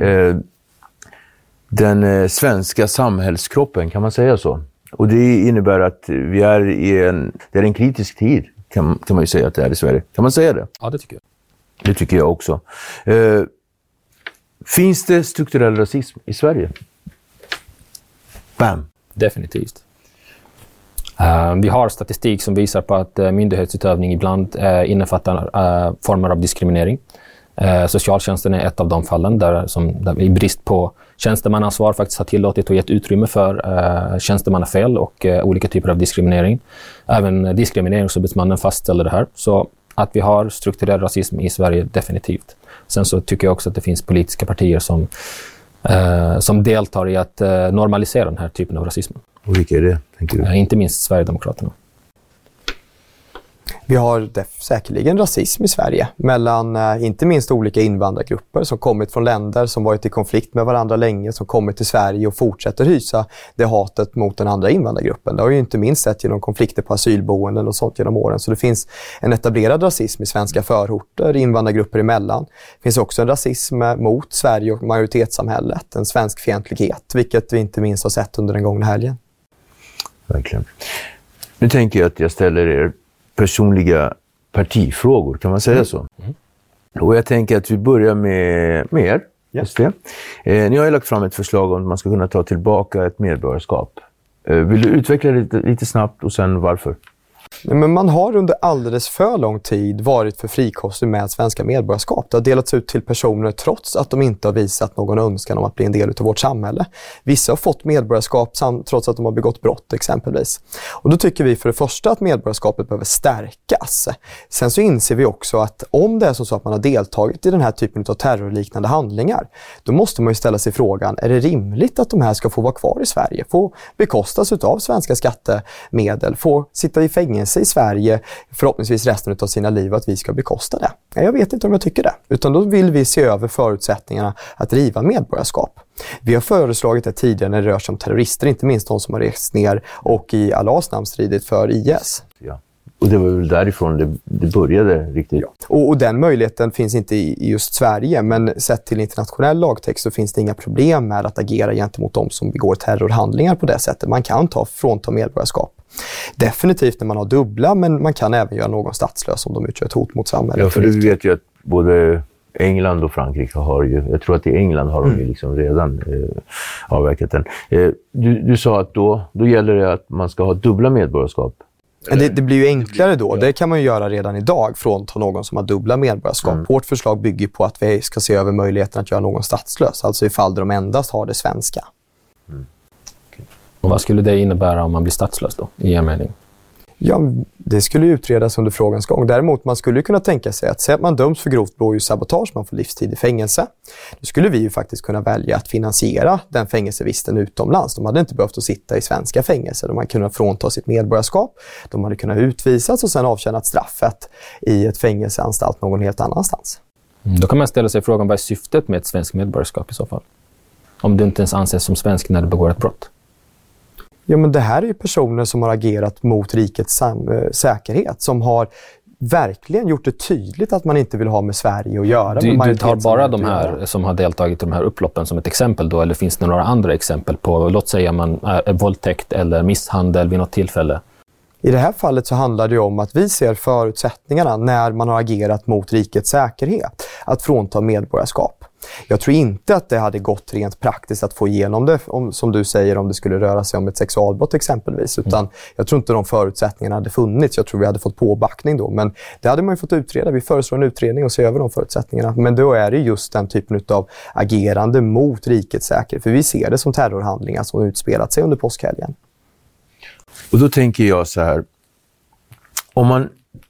S7: Den svenska samhällskroppen, kan man säga så? Och det innebär att vi är det är en kritisk tid, kan man ju säga att det är i Sverige. Kan man säga det?
S9: Ja, det tycker jag.
S7: Det tycker jag också. Finns det strukturell rasism i Sverige? Bam!
S9: Definitivt. Vi har statistik som visar på att myndighetsutövning ibland innefattar former av diskriminering. Socialtjänsten är ett av de fallen där i brist på tjänstemannaansvar faktiskt har tillåtit och gett utrymme för tjänstemannafel och olika typer av diskriminering. Även diskrimineringsombudsmannen fastställer det här. Så att vi har strukturell rasism i Sverige, definitivt. Sen så tycker jag också att det finns politiska partier som deltar i att normalisera den här typen av rasism.
S7: Och vilka är det, tänker du?
S9: Inte minst Sverigedemokraterna.
S8: Vi har säkerligen rasism i Sverige mellan inte minst olika invandrargrupper som kommit från länder som varit i konflikt med varandra länge, som kommit till Sverige och fortsätter hysa det hatet mot den andra invandrargruppen. Det har ju inte minst sett genom konflikter på asylboenden och sånt genom åren. Så det finns en etablerad rasism i svenska förorter, invandrargrupper emellan. Det finns också en rasism mot Sverige och majoritetssamhället, en svensk fientlighet, vilket vi inte minst har sett under den gångna helgen.
S7: Verkligen. Nu tänker jag att jag ställer er personliga partifrågor, kan man säga så? Och jag tänker att vi börjar med er. Just det. Ni har ju lagt fram ett förslag om att man ska kunna ta tillbaka ett medborgarskap. Vill du utveckla det lite snabbt och sen varför?
S8: Men man har under alldeles för lång tid varit för frikostig med svenska medborgarskap. Det har delats ut till personer trots att de inte har visat någon önskan om att bli en del av vårt samhälle. Vissa har fått medborgarskap trots att de har begått brott exempelvis. Och då tycker vi för det första att medborgarskapet behöver stärkas. Sen så inser vi också att om det är så att man har deltagit i den här typen av terrorliknande handlingar, då måste man ju ställa sig frågan, är det rimligt att de här ska få vara kvar i Sverige? Få bekostas av svenska skattemedel, få sitta i fängelse i Sverige förhoppningsvis resten av sina liv, att vi ska bekosta det. Jag vet inte om jag tycker det. Utan då vill vi se över förutsättningarna att riva medborgarskap. Vi har föreslagit det tidigare när det rör sig om terrorister, inte minst de som har rest ner och i Allahs namn stridit för IS.
S7: Ja. Och det var väl därifrån det började riktigt.
S8: Ja. Och den möjligheten finns inte i just Sverige, men sett till internationell lagtext så finns det inga problem med att agera gentemot de som begår terrorhandlingar på det sättet. Man kan frånta medborgarskap. Definitivt när man har dubbla, men man kan även göra någon statslös om de utgör ett hot mot samhället.
S7: Ja, för du vet ju att både England och Frankrike har ju, jag tror att i England har de ju liksom redan avverkat den. Du sa att då gäller det att man ska ha dubbla medborgarskap.
S8: Det blir ju enklare då. Det kan man ju göra redan idag från någon som har dubbla medborgarskap. Vårt förslag bygger på att vi ska se över möjligheten att göra någon statslös. Alltså ifall de endast har det svenska.
S9: Och vad skulle det innebära om man blir statslös då, i er mening?
S8: Ja, det skulle ju utredas under frågans gång. Däremot man skulle kunna tänka sig att man döms för grovt blåljussabotage, man får livstid i fängelse. Då skulle vi ju faktiskt kunna välja att finansiera den fängelsevisten utomlands. De hade inte behövt att sitta i svenska fängelser. De hade kunnat frånta sitt medborgarskap. De hade kunnat utvisas och sen avtjänat straffet i ett fängelseanstalt någon helt annanstans.
S9: Då kan man ställa sig frågan, vad är syftet med ett svenskt medborgarskap i så fall? Om du inte ens anses som svensk när du begår ett brott.
S8: Ja, men det här är ju personer som har agerat mot rikets säkerhet, som har verkligen gjort det tydligt att man inte vill ha med Sverige att göra.
S9: Du tar bara de här som har deltagit i de här upploppen som ett exempel då, eller finns det några andra exempel på, låt säga man är våldtäkt eller misshandel vid något tillfälle?
S8: I det här fallet så handlar det om att vi ser förutsättningarna när man har agerat mot rikets säkerhet att frånta medborgarskap. Jag tror inte att det hade gått rent praktiskt att få igenom det, som du säger, om det skulle röra sig om ett sexualbrott exempelvis. Utan jag tror inte de förutsättningarna hade funnits. Jag tror vi hade fått påbackning då. Men det hade man ju fått utreda. Vi föreslår en utredning och se över de förutsättningarna. Men då är det just den typen av agerande mot rikets säkerhet. För vi ser det som terrorhandlingar som utspelat sig under påskhelgen.
S7: Och då tänker jag så här. Om man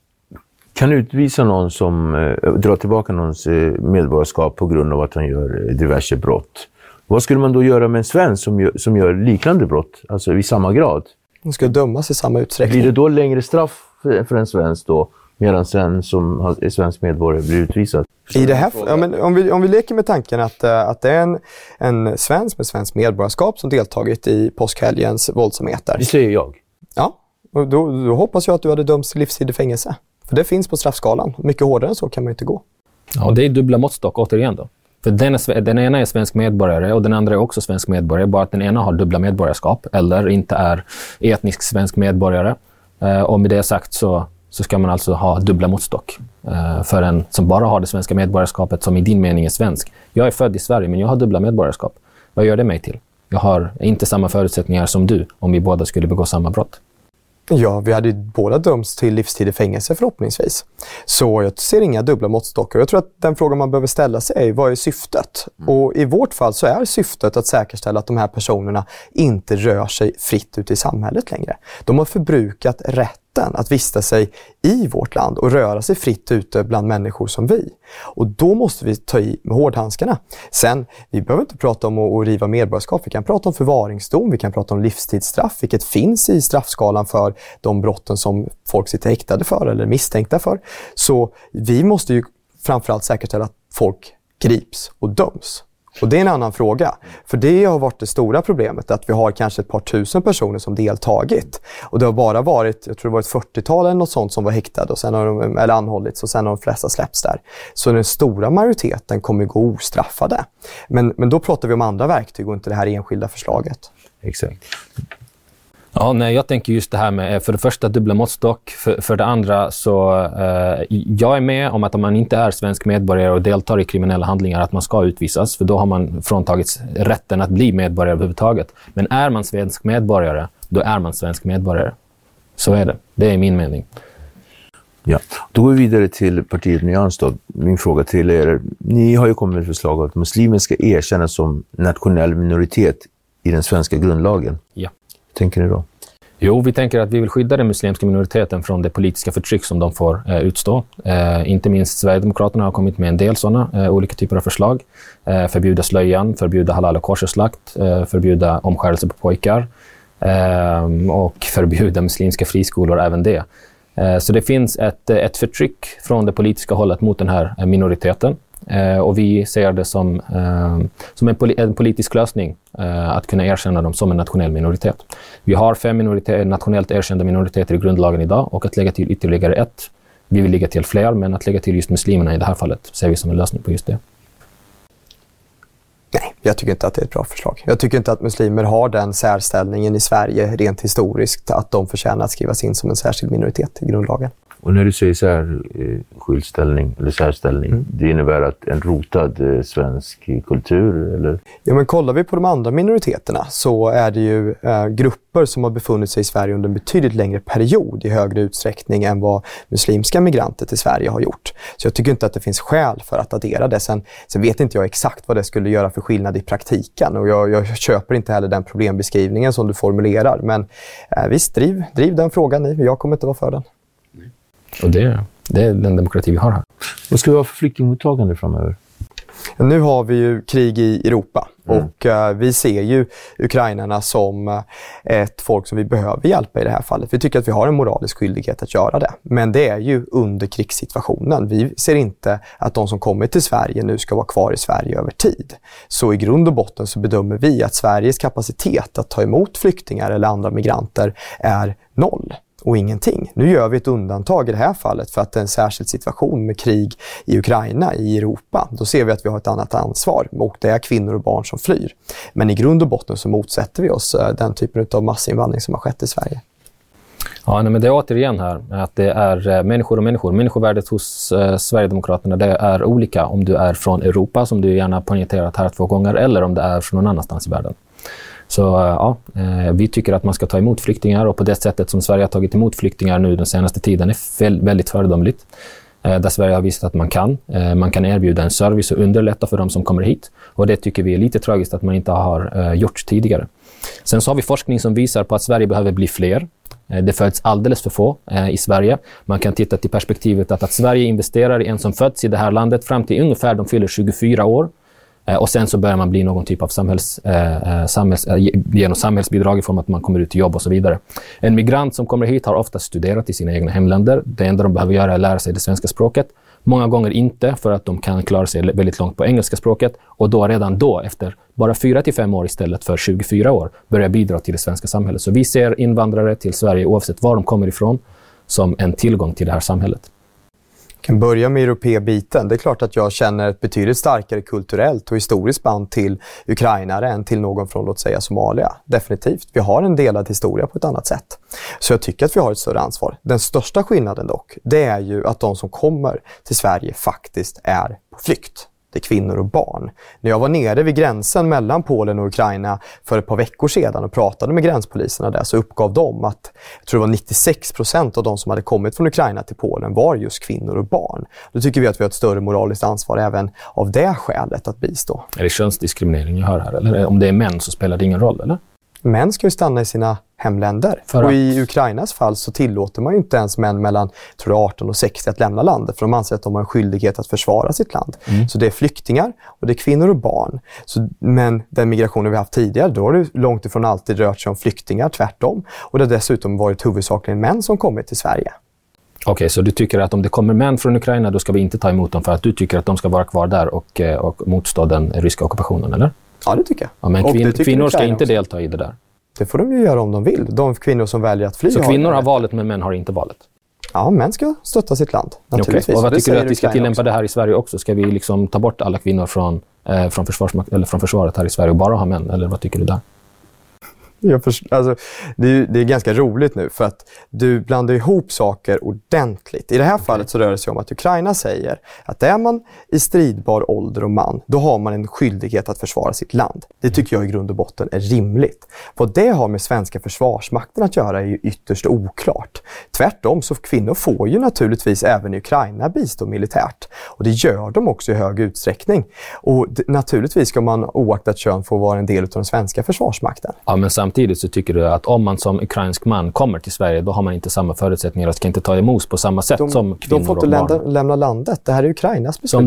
S7: kan utvisa någon som drar tillbaka någons medborgarskap på grund av att han gör diverse brott. Vad skulle man då göra med en svensk som gör liknande brott, alltså i samma grad?
S8: De ska dömas i samma utsträckning.
S7: Blir det då längre straff för en svensk då, medan en som är svensk medborgare blir utvisad?
S8: I det här, ja, men om vi leker med tanken att det är en svensk med svensk medborgarskap som deltagit i påskhelgens våldsamheter.
S7: Det säger jag.
S8: Ja, och då hoppas jag att du hade dömts till livstid i fängelse. För det finns på straffskalan. Mycket hårdare än så kan man inte gå.
S9: Ja, och det är dubbla måttstock återigen då. För den ena är svensk medborgare och den andra är också svensk medborgare. Bara att den ena har dubbla medborgarskap eller inte är etnisk svensk medborgare. Och med det sagt så ska man alltså ha dubbla måttstock. För en som bara har det svenska medborgarskapet som i din mening är svensk. Jag är född i Sverige men jag har dubbla medborgarskap. Vad gör det mig till? Jag har inte samma förutsättningar som du om vi båda skulle begå samma brott.
S8: Ja, vi hade båda dömts till livstid i fängelse förhoppningsvis. Så jag ser inga dubbla måttstockar. Jag tror att den frågan man behöver ställa sig är, vad är syftet? Och i vårt fall så är syftet att säkerställa att de här personerna inte rör sig fritt ut i samhället längre. De har förbrukat rätten att vista sig i vårt land och röra sig fritt ute bland människor som vi. Och då måste vi ta i med hårdhandskarna. Sen, vi behöver inte prata om att riva medborgarskap. Vi kan prata om förvaringsdom, vi kan prata om livstidsstraff, vilket finns i straffskalan för de brotten som folk sitter häktade för eller misstänkta för. Så vi måste ju framförallt säkerställa att folk grips och döms. Och det är en annan fråga. För det har varit det stora problemet, att vi har kanske ett par tusen personer som deltagit. Och det har bara varit, jag tror det var ett 40-tal eller något sånt som var häktade och sen har de, eller anhållits och sen har de flesta släppts där. Så den stora majoriteten kommer gå ostraffade. Men då pratar vi om andra verktyg och inte det här enskilda förslaget.
S7: Exakt.
S9: Ja, nej, jag tänker just det här med för det första dubbla måttstock, för det andra så jag är med om att om man inte är svensk medborgare och deltar i kriminella handlingar att man ska utvisas, för då har man fråntagits rätten att bli medborgare överhuvudtaget. Men är man svensk medborgare, då är man svensk medborgare. Så är det. Det är min mening.
S7: Ja, då går vi vidare till partiet Nyans då. Min fråga till er, ni har ju kommit med förslag om att muslimer ska erkännas som nationell minoritet i den svenska grundlagen.
S9: Ja.
S7: Hur tänker ni då?
S9: Jo, vi tänker att vi vill skydda den muslimska minoriteten från det politiska förtryck som de får utstå. Inte minst Sverigedemokraterna har kommit med en del sådana olika typer av förslag. Förbjuda slöjan, förbjuda halal- och koscherslakt, förbjuda omskärelse på pojkar och förbjuda muslimska friskolor även det. Så det finns ett förtryck från det politiska hållet mot den här minoriteten. Och vi ser det som en politisk lösning att kunna erkänna dem som en nationell minoritet. Vi har 5 nationellt erkända minoriteter i grundlagen idag och att lägga till ytterligare ett. Vi vill lägga till fler, men att lägga till just muslimerna i det här fallet ser vi som en lösning på just det.
S8: Nej, jag tycker inte att det är ett bra förslag. Jag tycker inte att muslimer har den särställningen i Sverige rent historiskt att de förtjänar att skrivas in som en särskild minoritet i grundlagen.
S7: Och när du säger skyltställning eller särställning, det innebär att en rotad svensk kultur, eller? Ja,
S8: men kollar vi på de andra minoriteterna så är det ju grupper som har befunnit sig i Sverige under en betydligt längre period i högre utsträckning än vad muslimska migranter till Sverige har gjort. Så jag tycker inte att det finns skäl för att addera det. Sen vet inte jag exakt vad det skulle göra för skillnad i praktiken, och jag köper inte heller den problembeskrivningen som du formulerar. Men visst, driv den frågan jag kommer inte vara för den.
S9: Och det är den demokrati vi har här.
S7: Vad ska vi ha för flyktingmottagande framöver?
S8: Nu har vi ju krig i Europa och vi ser ju ukrainarna som ett folk som vi behöver hjälpa i det här fallet. Vi tycker att vi har en moralisk skyldighet att göra det. Men det är ju under krigssituationen. Vi ser inte att de som kommer till Sverige nu ska vara kvar i Sverige över tid. Så i grund och botten så bedömer vi att Sveriges kapacitet att ta emot flyktingar eller andra migranter är 0. Och ingenting. Nu gör vi ett undantag i det här fallet för att det är en särskild situation med krig i Ukraina, i Europa. Då ser vi att vi har ett annat ansvar och det är kvinnor och barn som flyr. Men i grund och botten så motsätter vi oss den typen av massinvandring som har skett i Sverige.
S9: Ja, men det är återigen här att det är människor och människor. Människovärdet hos Sverigedemokraterna, det är olika om du är från Europa, som du gärna poängterat här 2 gånger, eller om det är från någon annanstans i världen. Så vi tycker att man ska ta emot flyktingar, och på det sättet som Sverige har tagit emot flyktingar nu den senaste tiden är väldigt föredömligt. Där Sverige har visat att man kan erbjuda en service och underlätta för de som kommer hit. Och det tycker vi är lite tragiskt att man inte har gjort tidigare. Sen så har vi forskning som visar på att Sverige behöver bli fler. Det föds alldeles för få i Sverige. Man kan titta till perspektivet att Sverige investerar i en som föds i det här landet fram till ungefär de fyller 24 år. Och sen så börjar man bli någon typ av genom samhällsbidrag i form av att man kommer ut till jobb och så vidare. En migrant som kommer hit har ofta studerat i sina egna hemländer. Det enda de behöver göra är att lära sig det svenska språket. Många gånger inte, för att de kan klara sig väldigt långt på engelska språket. Och då redan då, efter bara 4-5 år istället för 24 år, börjar bidra till det svenska samhället. Så vi ser invandrare till Sverige, oavsett var de kommer ifrån, som en tillgång till det här samhället.
S8: Jag kan börja med europébiten. Det är klart att jag känner ett betydligt starkare kulturellt och historiskt band till ukrainare än till någon från, låt säga, Somalia. Definitivt. Vi har en delad historia på ett annat sätt. Så jag tycker att vi har ett större ansvar. Den största skillnaden dock, det är ju att de som kommer till Sverige faktiskt är på flykt. Det är kvinnor och barn. När jag var nere vid gränsen mellan Polen och Ukraina för ett par veckor sedan och pratade med gränspoliserna där, så uppgav de att, jag tror det var 96% av de som hade kommit från Ukraina till Polen var just kvinnor och barn. Då tycker vi att vi har ett större moraliskt ansvar även av det skälet att bistå.
S9: Är det könsdiskriminering jag hör här? Eller om det är män så spelar det ingen roll, eller?
S8: Män ska ju stanna i sina hemländer. Och i Ukrainas fall så tillåter man ju inte ens män mellan 18 och 60 att lämna landet, för de anser att de har en skyldighet att försvara sitt land. Så det är flyktingar och det är kvinnor och barn. Men den migrationen vi haft tidigare, då har det långt ifrån alltid rört sig om flyktingar, tvärtom. Och det har dessutom varit huvudsakligen män som kommit till Sverige.
S9: Okej, så du tycker att om det kommer män från Ukraina, då ska vi inte ta emot dem för att du tycker att de ska vara kvar där och motstå den ryska ockupationen, eller?
S8: Ja, det tycker jag.
S9: Ja, men kvinnor ska inte delta i det där.
S8: Det får de ju göra om de vill. De kvinnor som väljer att fly.
S9: Så kvinnor har valet, men män har inte valet?
S8: Ja, män ska stötta sitt land, naturligtvis.
S9: Okay. Och vad tycker du att vi ska tillämpa det här i Sverige också? Ska vi liksom ta bort alla kvinnor från försvaret här i Sverige och bara ha män? Eller vad tycker du där?
S8: Det är ganska roligt nu för att du blandar ihop saker ordentligt. I det här fallet så rör det sig om att Ukraina säger att är man i stridbar ålder och man, då har man en skyldighet att försvara sitt land. Det tycker jag i grund och botten är rimligt. Vad det har med svenska försvarsmakten att göra är ju ytterst oklart. Tvärtom så kvinnor får ju naturligtvis även i Ukraina bistå militärt. Och det gör de också i hög utsträckning. Och naturligtvis ska man oaktat kön få vara en del av den svenska försvarsmakten.
S9: Ja, men samtidigt så tycker du att om man som ukrainsk man kommer till Sverige, då har man inte samma förutsättningar och ska inte ta emot på samma sätt som kvinnor.
S8: De får inte lämna landet. Det här är Ukrainas beslut.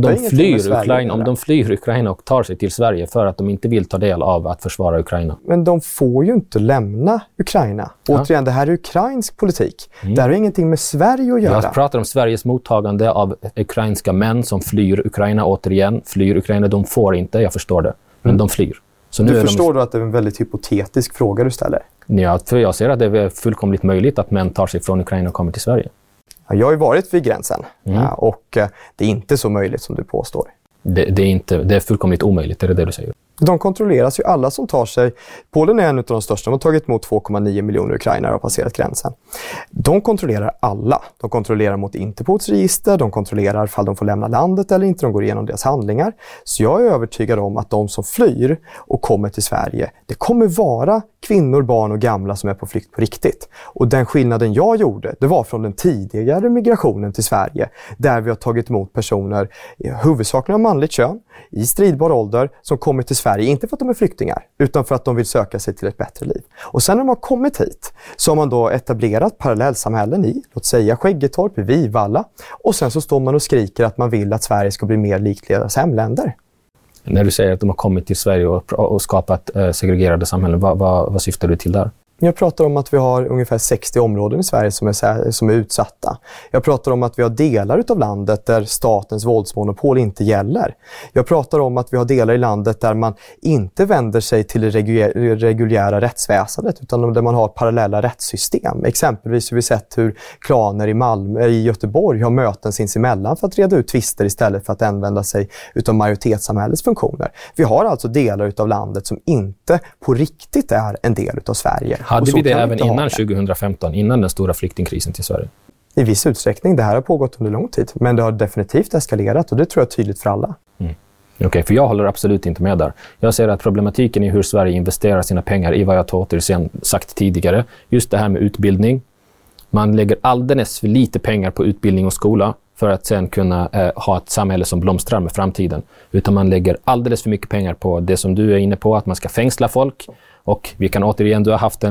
S9: Om de flyr Ukraina och tar sig till Sverige för att de inte vill ta del av att försvara Ukraina.
S8: Men de får ju inte lämna Ukraina. Återigen, det här är ukrainsk politik. Det här har ingenting med Sverige att göra.
S9: Jag pratar om Sveriges mottagande av ukrainska män som flyr Ukraina återigen. Flyr Ukraina, de får inte, jag förstår det. Men de flyr. Så nu
S8: förstår du att det är en väldigt hypotetisk fråga du ställer?
S9: Ja, för jag ser att det är fullkomligt möjligt att män tar sig från Ukraina och kommer till Sverige.
S8: Jag har ju varit vid gränsen och det är inte så möjligt som du påstår.
S9: Det är fullkomligt omöjligt, är det du säger?
S8: De kontrolleras ju alla som tar sig. Polen är en av de största. De har tagit emot 2,9 miljoner ukrainare och har passerat gränsen. De kontrollerar alla. De kontrollerar mot Interpols register. De kontrollerar ifall de får lämna landet eller inte. De går igenom deras handlingar. Så jag är övertygad om att de som flyr och kommer till Sverige, det kommer vara kvinnor, barn och gamla som är på flykt på riktigt. Och den skillnaden jag gjorde, det var från den tidigare migrationen till Sverige, där vi har tagit emot personer huvudsakligen av manligt kön, i stridbar ålder, som kommer till Sverige, inte för att de är flyktingar, utan för att de vill söka sig till ett bättre liv. Och sen när de har kommit hit så har man då etablerat parallellsamhällen i, låt säga Skäggetorp, i Vivalla, och sen så står man och skriker att man vill att Sverige ska bli mer likt deras hemländer.
S9: När du säger att de har kommit till Sverige och skapat segregerade samhällen, vad syftar du till där?
S8: Jag pratar om att vi har ungefär 60 områden i Sverige som är utsatta. Jag pratar om att vi har delar av landet där statens våldsmonopol inte gäller. Jag pratar om att vi har delar i landet där man inte vänder sig till det reguljära rättsväsendet, utan där man har parallella rättssystem. Exempelvis har vi sett hur klaner i Göteborg har möten sinsemellan för att reda ut tvister istället för att använda sig utav majoritetssamhällets funktioner. Vi har alltså delar utav landet som inte på riktigt är en del utav Sverige.
S9: Hade vi det även innan 2015, innan den stora flyktingkrisen till Sverige?
S8: I viss utsträckning. Det här har pågått under lång tid. Men det har definitivt eskalerat och det tror jag är tydligt för alla.
S9: Okej, för jag håller absolut inte med där. Jag ser att problematiken är hur Sverige investerar sina pengar i vad jag återigen sagt tidigare. Just det här med utbildning. Man lägger alldeles för lite pengar på utbildning och skola för att sen kunna ha ett samhälle som blomstrar med framtiden. Utan man lägger alldeles för mycket pengar på det som du är inne på, att man ska fängsla folk. Och vi kan återigen, du har haft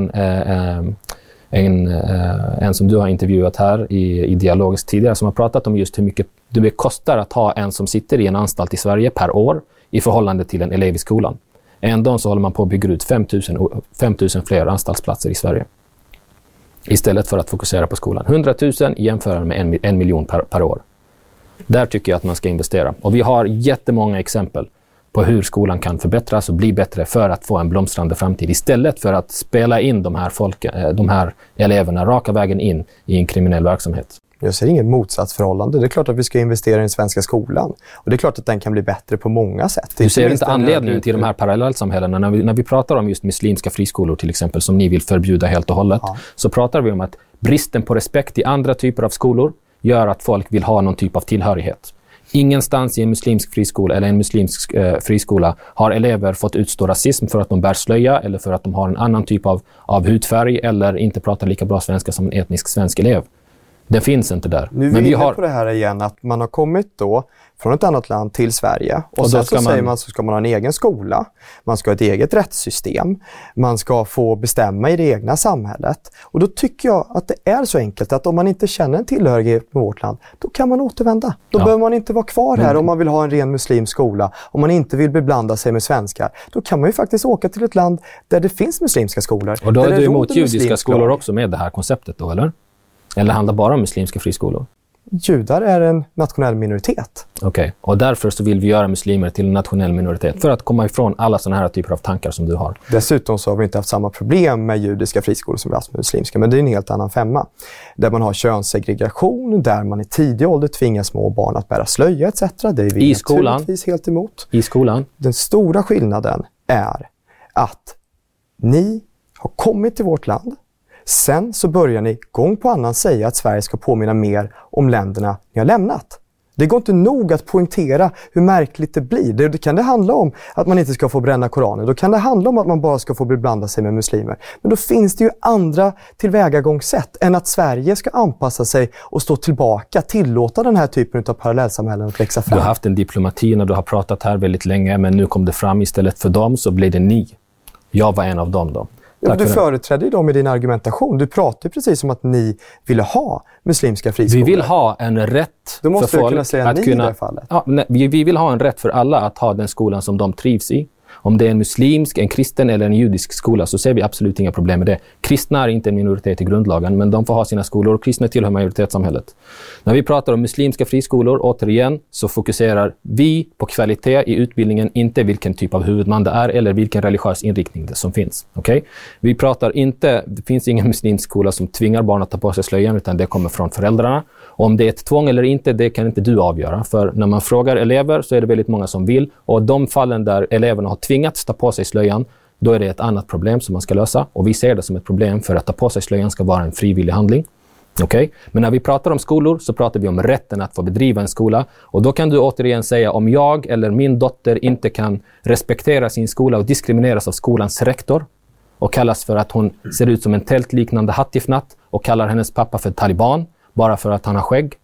S9: en som du har intervjuat här i Dialogiskt tidigare som har pratat om just hur mycket det kostar att ha en som sitter i en anstalt i Sverige per år i förhållande till en elev i skolan. Ändå så håller man på att bygga ut 5 000 fler anstaltsplatser i Sverige. Istället för att fokusera på skolan. 100 000 jämfört med 1 miljon per år. Där tycker jag att man ska investera. Och vi har jättemånga exempel på hur skolan kan förbättras och bli bättre för att få en blomstrande framtid. Istället för att spela in de här eleverna raka vägen in i en kriminell verksamhet.
S8: Jag ser ingen motsatsförhållande. Det är klart att vi ska investera i den svenska skolan. Och det är klart att den kan bli bättre på många sätt.
S9: Du ser inte anledningen till de här parallellsamhällena. När vi pratar om just muslimska friskolor till exempel, som ni vill förbjuda helt och hållet, så pratar vi om att bristen på respekt i andra typer av skolor gör att folk vill ha någon typ av tillhörighet. Ingenstans i en muslimsk friskola eller en muslimsk friskola har elever fått utstå rasism för att de bär slöja eller för att de har en annan typ av hudfärg eller inte pratar lika bra svenska som en etnisk svensk elev. Det finns inte där.
S8: Nu är vi på det här igen att man har kommit då från ett annat land till Sverige och sen så säger man så ska man ha en egen skola, man ska ha ett eget rättssystem, man ska få bestämma i det egna samhället. Och då tycker jag att det är så enkelt att om man inte känner en tillhörighet med vårt land, då kan man återvända. Då behöver man inte vara kvar här om man vill ha en ren muslimsk skola, om man inte vill beblanda sig med svenskar. Då kan man ju faktiskt åka till ett land där det finns muslimska skolor.
S9: Och då är du emot judiska skolor också med det här konceptet då, eller? Eller handlar bara om muslimska friskolor?
S8: Judar är en nationell minoritet.
S9: Okej, och därför så vill vi göra muslimer till en nationell minoritet för att komma ifrån alla sådana här typer av tankar som du har.
S8: Dessutom så har vi inte haft samma problem med judiska friskolor som vi har haft med muslimska, men det är en helt annan femma. Där man har könssegregation, där man i tidig ålder tvingar små barn att bära slöja etc. Det är vi naturligtvis helt emot.
S9: I skolan?
S8: Den stora skillnaden är att ni har kommit till vårt land. Sen så börjar ni gång på annan säga att Sverige ska påminna mer om länderna ni har lämnat. Det går inte nog att poängtera hur märkligt det blir. Det kan det handla om att man inte ska få bränna Koranen. Då kan det handla om att man bara ska få beblanda sig med muslimer. Men då finns det ju andra tillvägagångssätt än att Sverige ska anpassa sig och stå tillbaka, tillåta den här typen av parallellsamhällen att växa fram.
S9: Du har haft en diplomati när du har pratat här väldigt länge, men nu kom det fram istället för dem så blir det ni. Jag var en av dem då.
S8: Ja, du företrädde ju dem i din argumentation. Du pratade precis om att ni ville ha muslimska friskolor.
S9: Vi vill ha en rätt
S8: då måste
S9: för
S8: du
S9: folk
S8: kunna säga
S9: att
S8: ni
S9: kunna...
S8: i det fallet.
S9: Ja, nej, vi vill ha en rätt för alla att ha den skolan som de trivs i. Om det är en muslimsk, en kristen eller en judisk skola så ser vi absolut inga problem med det. Kristna är inte en minoritet i grundlagen, men de får ha sina skolor och kristna tillhör majoritetssamhället. När vi pratar om muslimska friskolor, återigen, så fokuserar vi på kvalitet i utbildningen, inte vilken typ av huvudman det är eller vilken religiös inriktning det som finns. Okay? Vi pratar inte, det finns ingen muslimsk skola som tvingar barn att ta på sig slöjan, utan det kommer från föräldrarna. Om det är ett tvång eller inte, det kan inte du avgöra. För när man frågar elever så är det väldigt många som vill. Och de fallen där eleverna har tvingats ta på sig slöjan, då är det ett annat problem som man ska lösa. Och vi ser det som ett problem för att ta på sig slöjan ska vara en frivillig handling. Okay? Men när vi pratar om skolor så pratar vi om rätten att få bedriva en skola. Och då kan du återigen säga om jag eller min dotter inte kan respektera sin skola och diskrimineras av skolans rektor och kallas för att hon ser ut som en tältliknande hattifnatt och kallar hennes pappa för taliban bara för att han har skägg.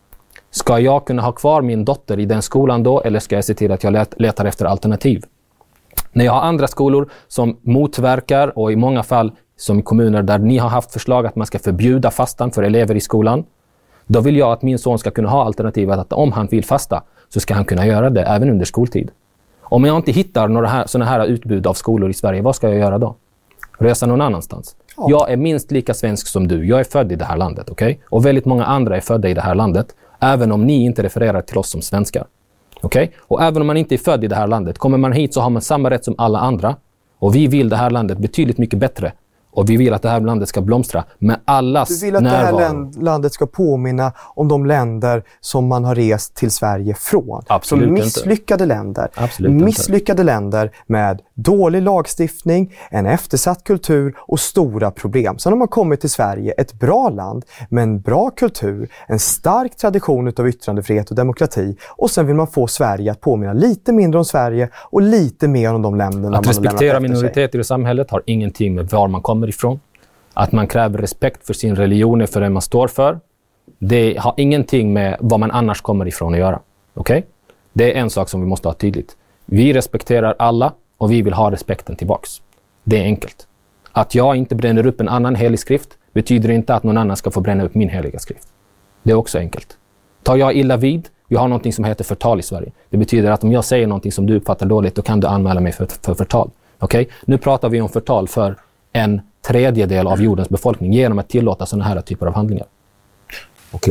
S9: Ska jag kunna ha kvar min dotter i den skolan då, eller ska jag se till att jag letar efter alternativ? När jag har andra skolor som motverkar, och i många fall som i kommuner där ni har haft förslag att man ska förbjuda fastan för elever i skolan, då vill jag att min son ska kunna ha alternativet att om han vill fasta så ska han kunna göra det även under skoltid. Om jag inte hittar några sådana här utbud av skolor i Sverige, vad ska jag göra då? Resa någon annanstans? Ja. Jag är minst lika svensk som du. Jag är född i det här landet, okej? Och väldigt många andra är födda i det här landet, även om ni inte refererar till oss som svenskar. Okej? Och även om man inte är född i det här landet, kommer man hit så har man samma rätt som alla andra. Och vi vill det här landet betydligt mycket bättre. Och vi vill att det här landet ska blomstra med allas närvaro. Du vill att
S8: det här landet ska påminna om de länder som man har rest till Sverige från.
S9: Absolut
S8: som misslyckade
S9: inte.
S8: länder.
S9: Absolut
S8: misslyckade inte. Länder med dålig lagstiftning, en eftersatt kultur och stora problem. Sen har man kommit till Sverige, ett bra land med en bra kultur, en stark tradition av yttrandefrihet och demokrati. Och sen vill man få Sverige att påminna lite mindre om Sverige och lite mer om de länderna
S9: att
S8: man har lämnat efter sig.
S9: Att respektera minoriteter i samhället har ingenting med var man kommer ifrån. Att man kräver respekt för sin religion för det man står för, det har ingenting med vad man annars kommer ifrån att göra. Okej? Det är en sak som vi måste ha tydligt. Vi respekterar alla och vi vill ha respekten tillbaks. Det är enkelt. Att jag inte bränner upp en annan helig skrift betyder inte att någon annan ska få bränna upp min heliga skrift. Det är också enkelt. Tar jag illa vid, vi har någonting som heter förtal i Sverige. Det betyder att om jag säger någonting som du uppfattar dåligt, då kan du anmäla mig för förtal. Okej? Nu pratar vi om förtal för en tredjedel av jordens befolkning genom att tillåta sådana här typer av handlingar.
S7: Okej.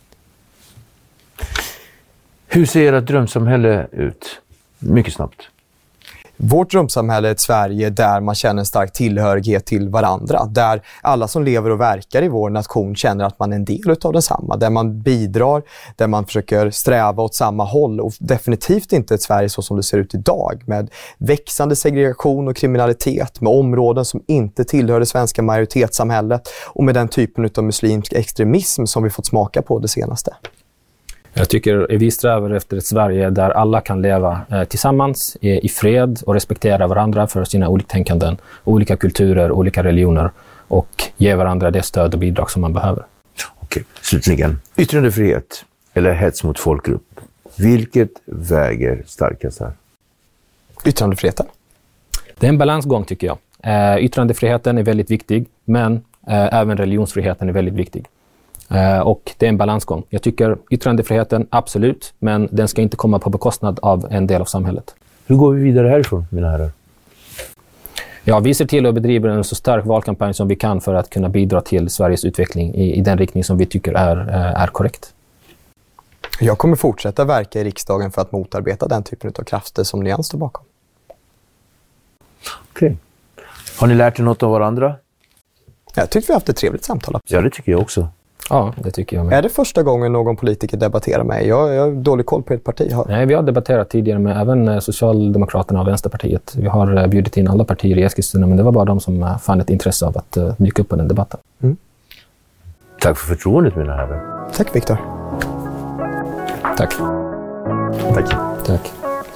S7: Hur ser ert drömsamhälle ut? Mycket snabbt.
S8: Vårt drömsamhälle är ett Sverige där man känner en stark tillhörighet till varandra. Där alla som lever och verkar i vår nation känner att man är en del av densamma. Där man bidrar, där man försöker sträva åt samma håll. Och definitivt inte ett Sverige så som det ser ut idag. Med växande segregation och kriminalitet. Med områden som inte tillhör det svenska majoritetssamhället. Och med den typen av muslimsk extremism som vi fått smaka på det senaste.
S9: Jag tycker vi strävar efter ett Sverige där alla kan leva tillsammans i fred och respektera varandra för sina oliktänkanden, olika kulturer, olika religioner och ge varandra det stöd och bidrag som man behöver.
S7: Okej, slutligen. Yttrandefrihet eller hets mot folkgrupp. Vilket väger starkast här?
S8: Yttrandefriheten.
S9: Det är en balansgång tycker jag. Yttrandefriheten är väldigt viktig, men även religionsfriheten är väldigt viktig. Och det är en balansgång. Jag tycker yttrandefriheten, absolut, men den ska inte komma på bekostnad av en del av samhället.
S7: Hur går vi vidare härifrån, mina herrar?
S9: Ja, vi ser till att bedriva en så stark valkampanj som vi kan för att kunna bidra till Sveriges utveckling i den riktning som vi tycker är korrekt.
S8: Jag kommer fortsätta verka i riksdagen för att motarbeta den typen av krafter som ni står bakom.
S7: Okej. Har ni lärt er något av varandra?
S8: Jag tycker vi har haft ett trevligt samtal.
S7: Ja, det tycker jag också.
S9: Ja, det tycker jag med.
S8: Är det första gången någon politiker debatterar med? Jag har dålig koll på ert parti här.
S9: Nej, vi har debatterat tidigare med även Socialdemokraterna och Vänsterpartiet. Vi har bjudit in alla partier i Eskilstuna, men det var bara de som fann ett intresse av att dyka upp på den debatten.
S8: Mm.
S7: Tack för förtroendet, mina herrar.
S8: Tack, Viktor.
S9: Tack.
S8: Tack.
S9: Tack.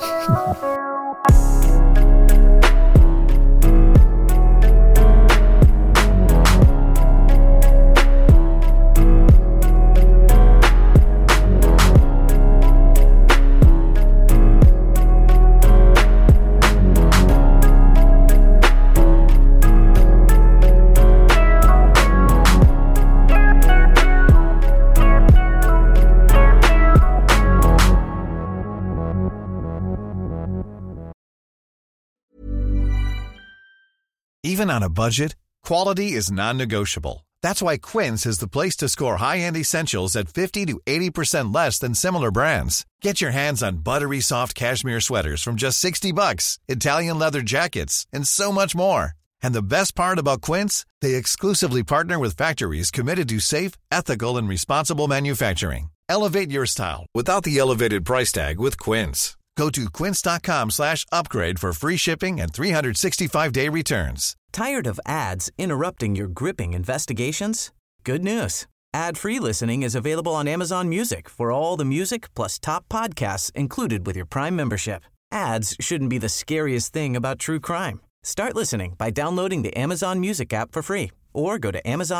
S10: Even on a budget, quality is non-negotiable. That's why Quince is the place to score high-end essentials at 50 to 80% less than similar brands. Get your hands on buttery soft cashmere sweaters from just $60, Italian leather jackets, and so much more. And the best part about Quince, they exclusively partner with factories committed to safe, ethical, and responsible manufacturing. Elevate your style without the elevated price tag with Quince. Go to quince.com/upgrade for free shipping and 365-day returns.
S11: Tired of ads interrupting your gripping investigations? Good news. Ad-free listening is available on Amazon Music for all the music plus top podcasts included with your Prime membership. Ads shouldn't be the scariest thing about true crime. Start listening by downloading the Amazon Music app for free or go to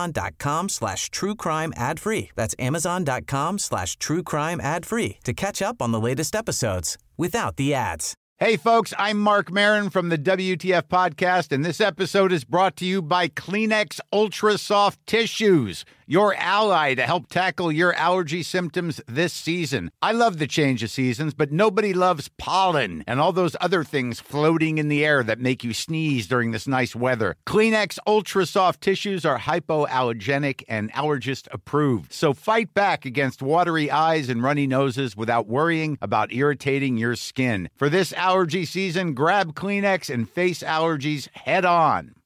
S11: amazon.com/truecrime ad-free. That's amazon.com/truecrime ad-free to catch up on the latest episodes without the ads.
S12: Hey, folks, I'm Mark Maron from the WTF Podcast, and this episode is brought to you by Kleenex Ultra Soft Tissues, your ally to help tackle your allergy symptoms this season. I love the change of seasons, but nobody loves pollen and all those other things floating in the air that make you sneeze during this nice weather. Kleenex Ultra Soft Tissues are hypoallergenic and allergist approved, so fight back against watery eyes and runny noses without worrying about irritating your skin. For this allergy season, grab Kleenex and face allergies head on.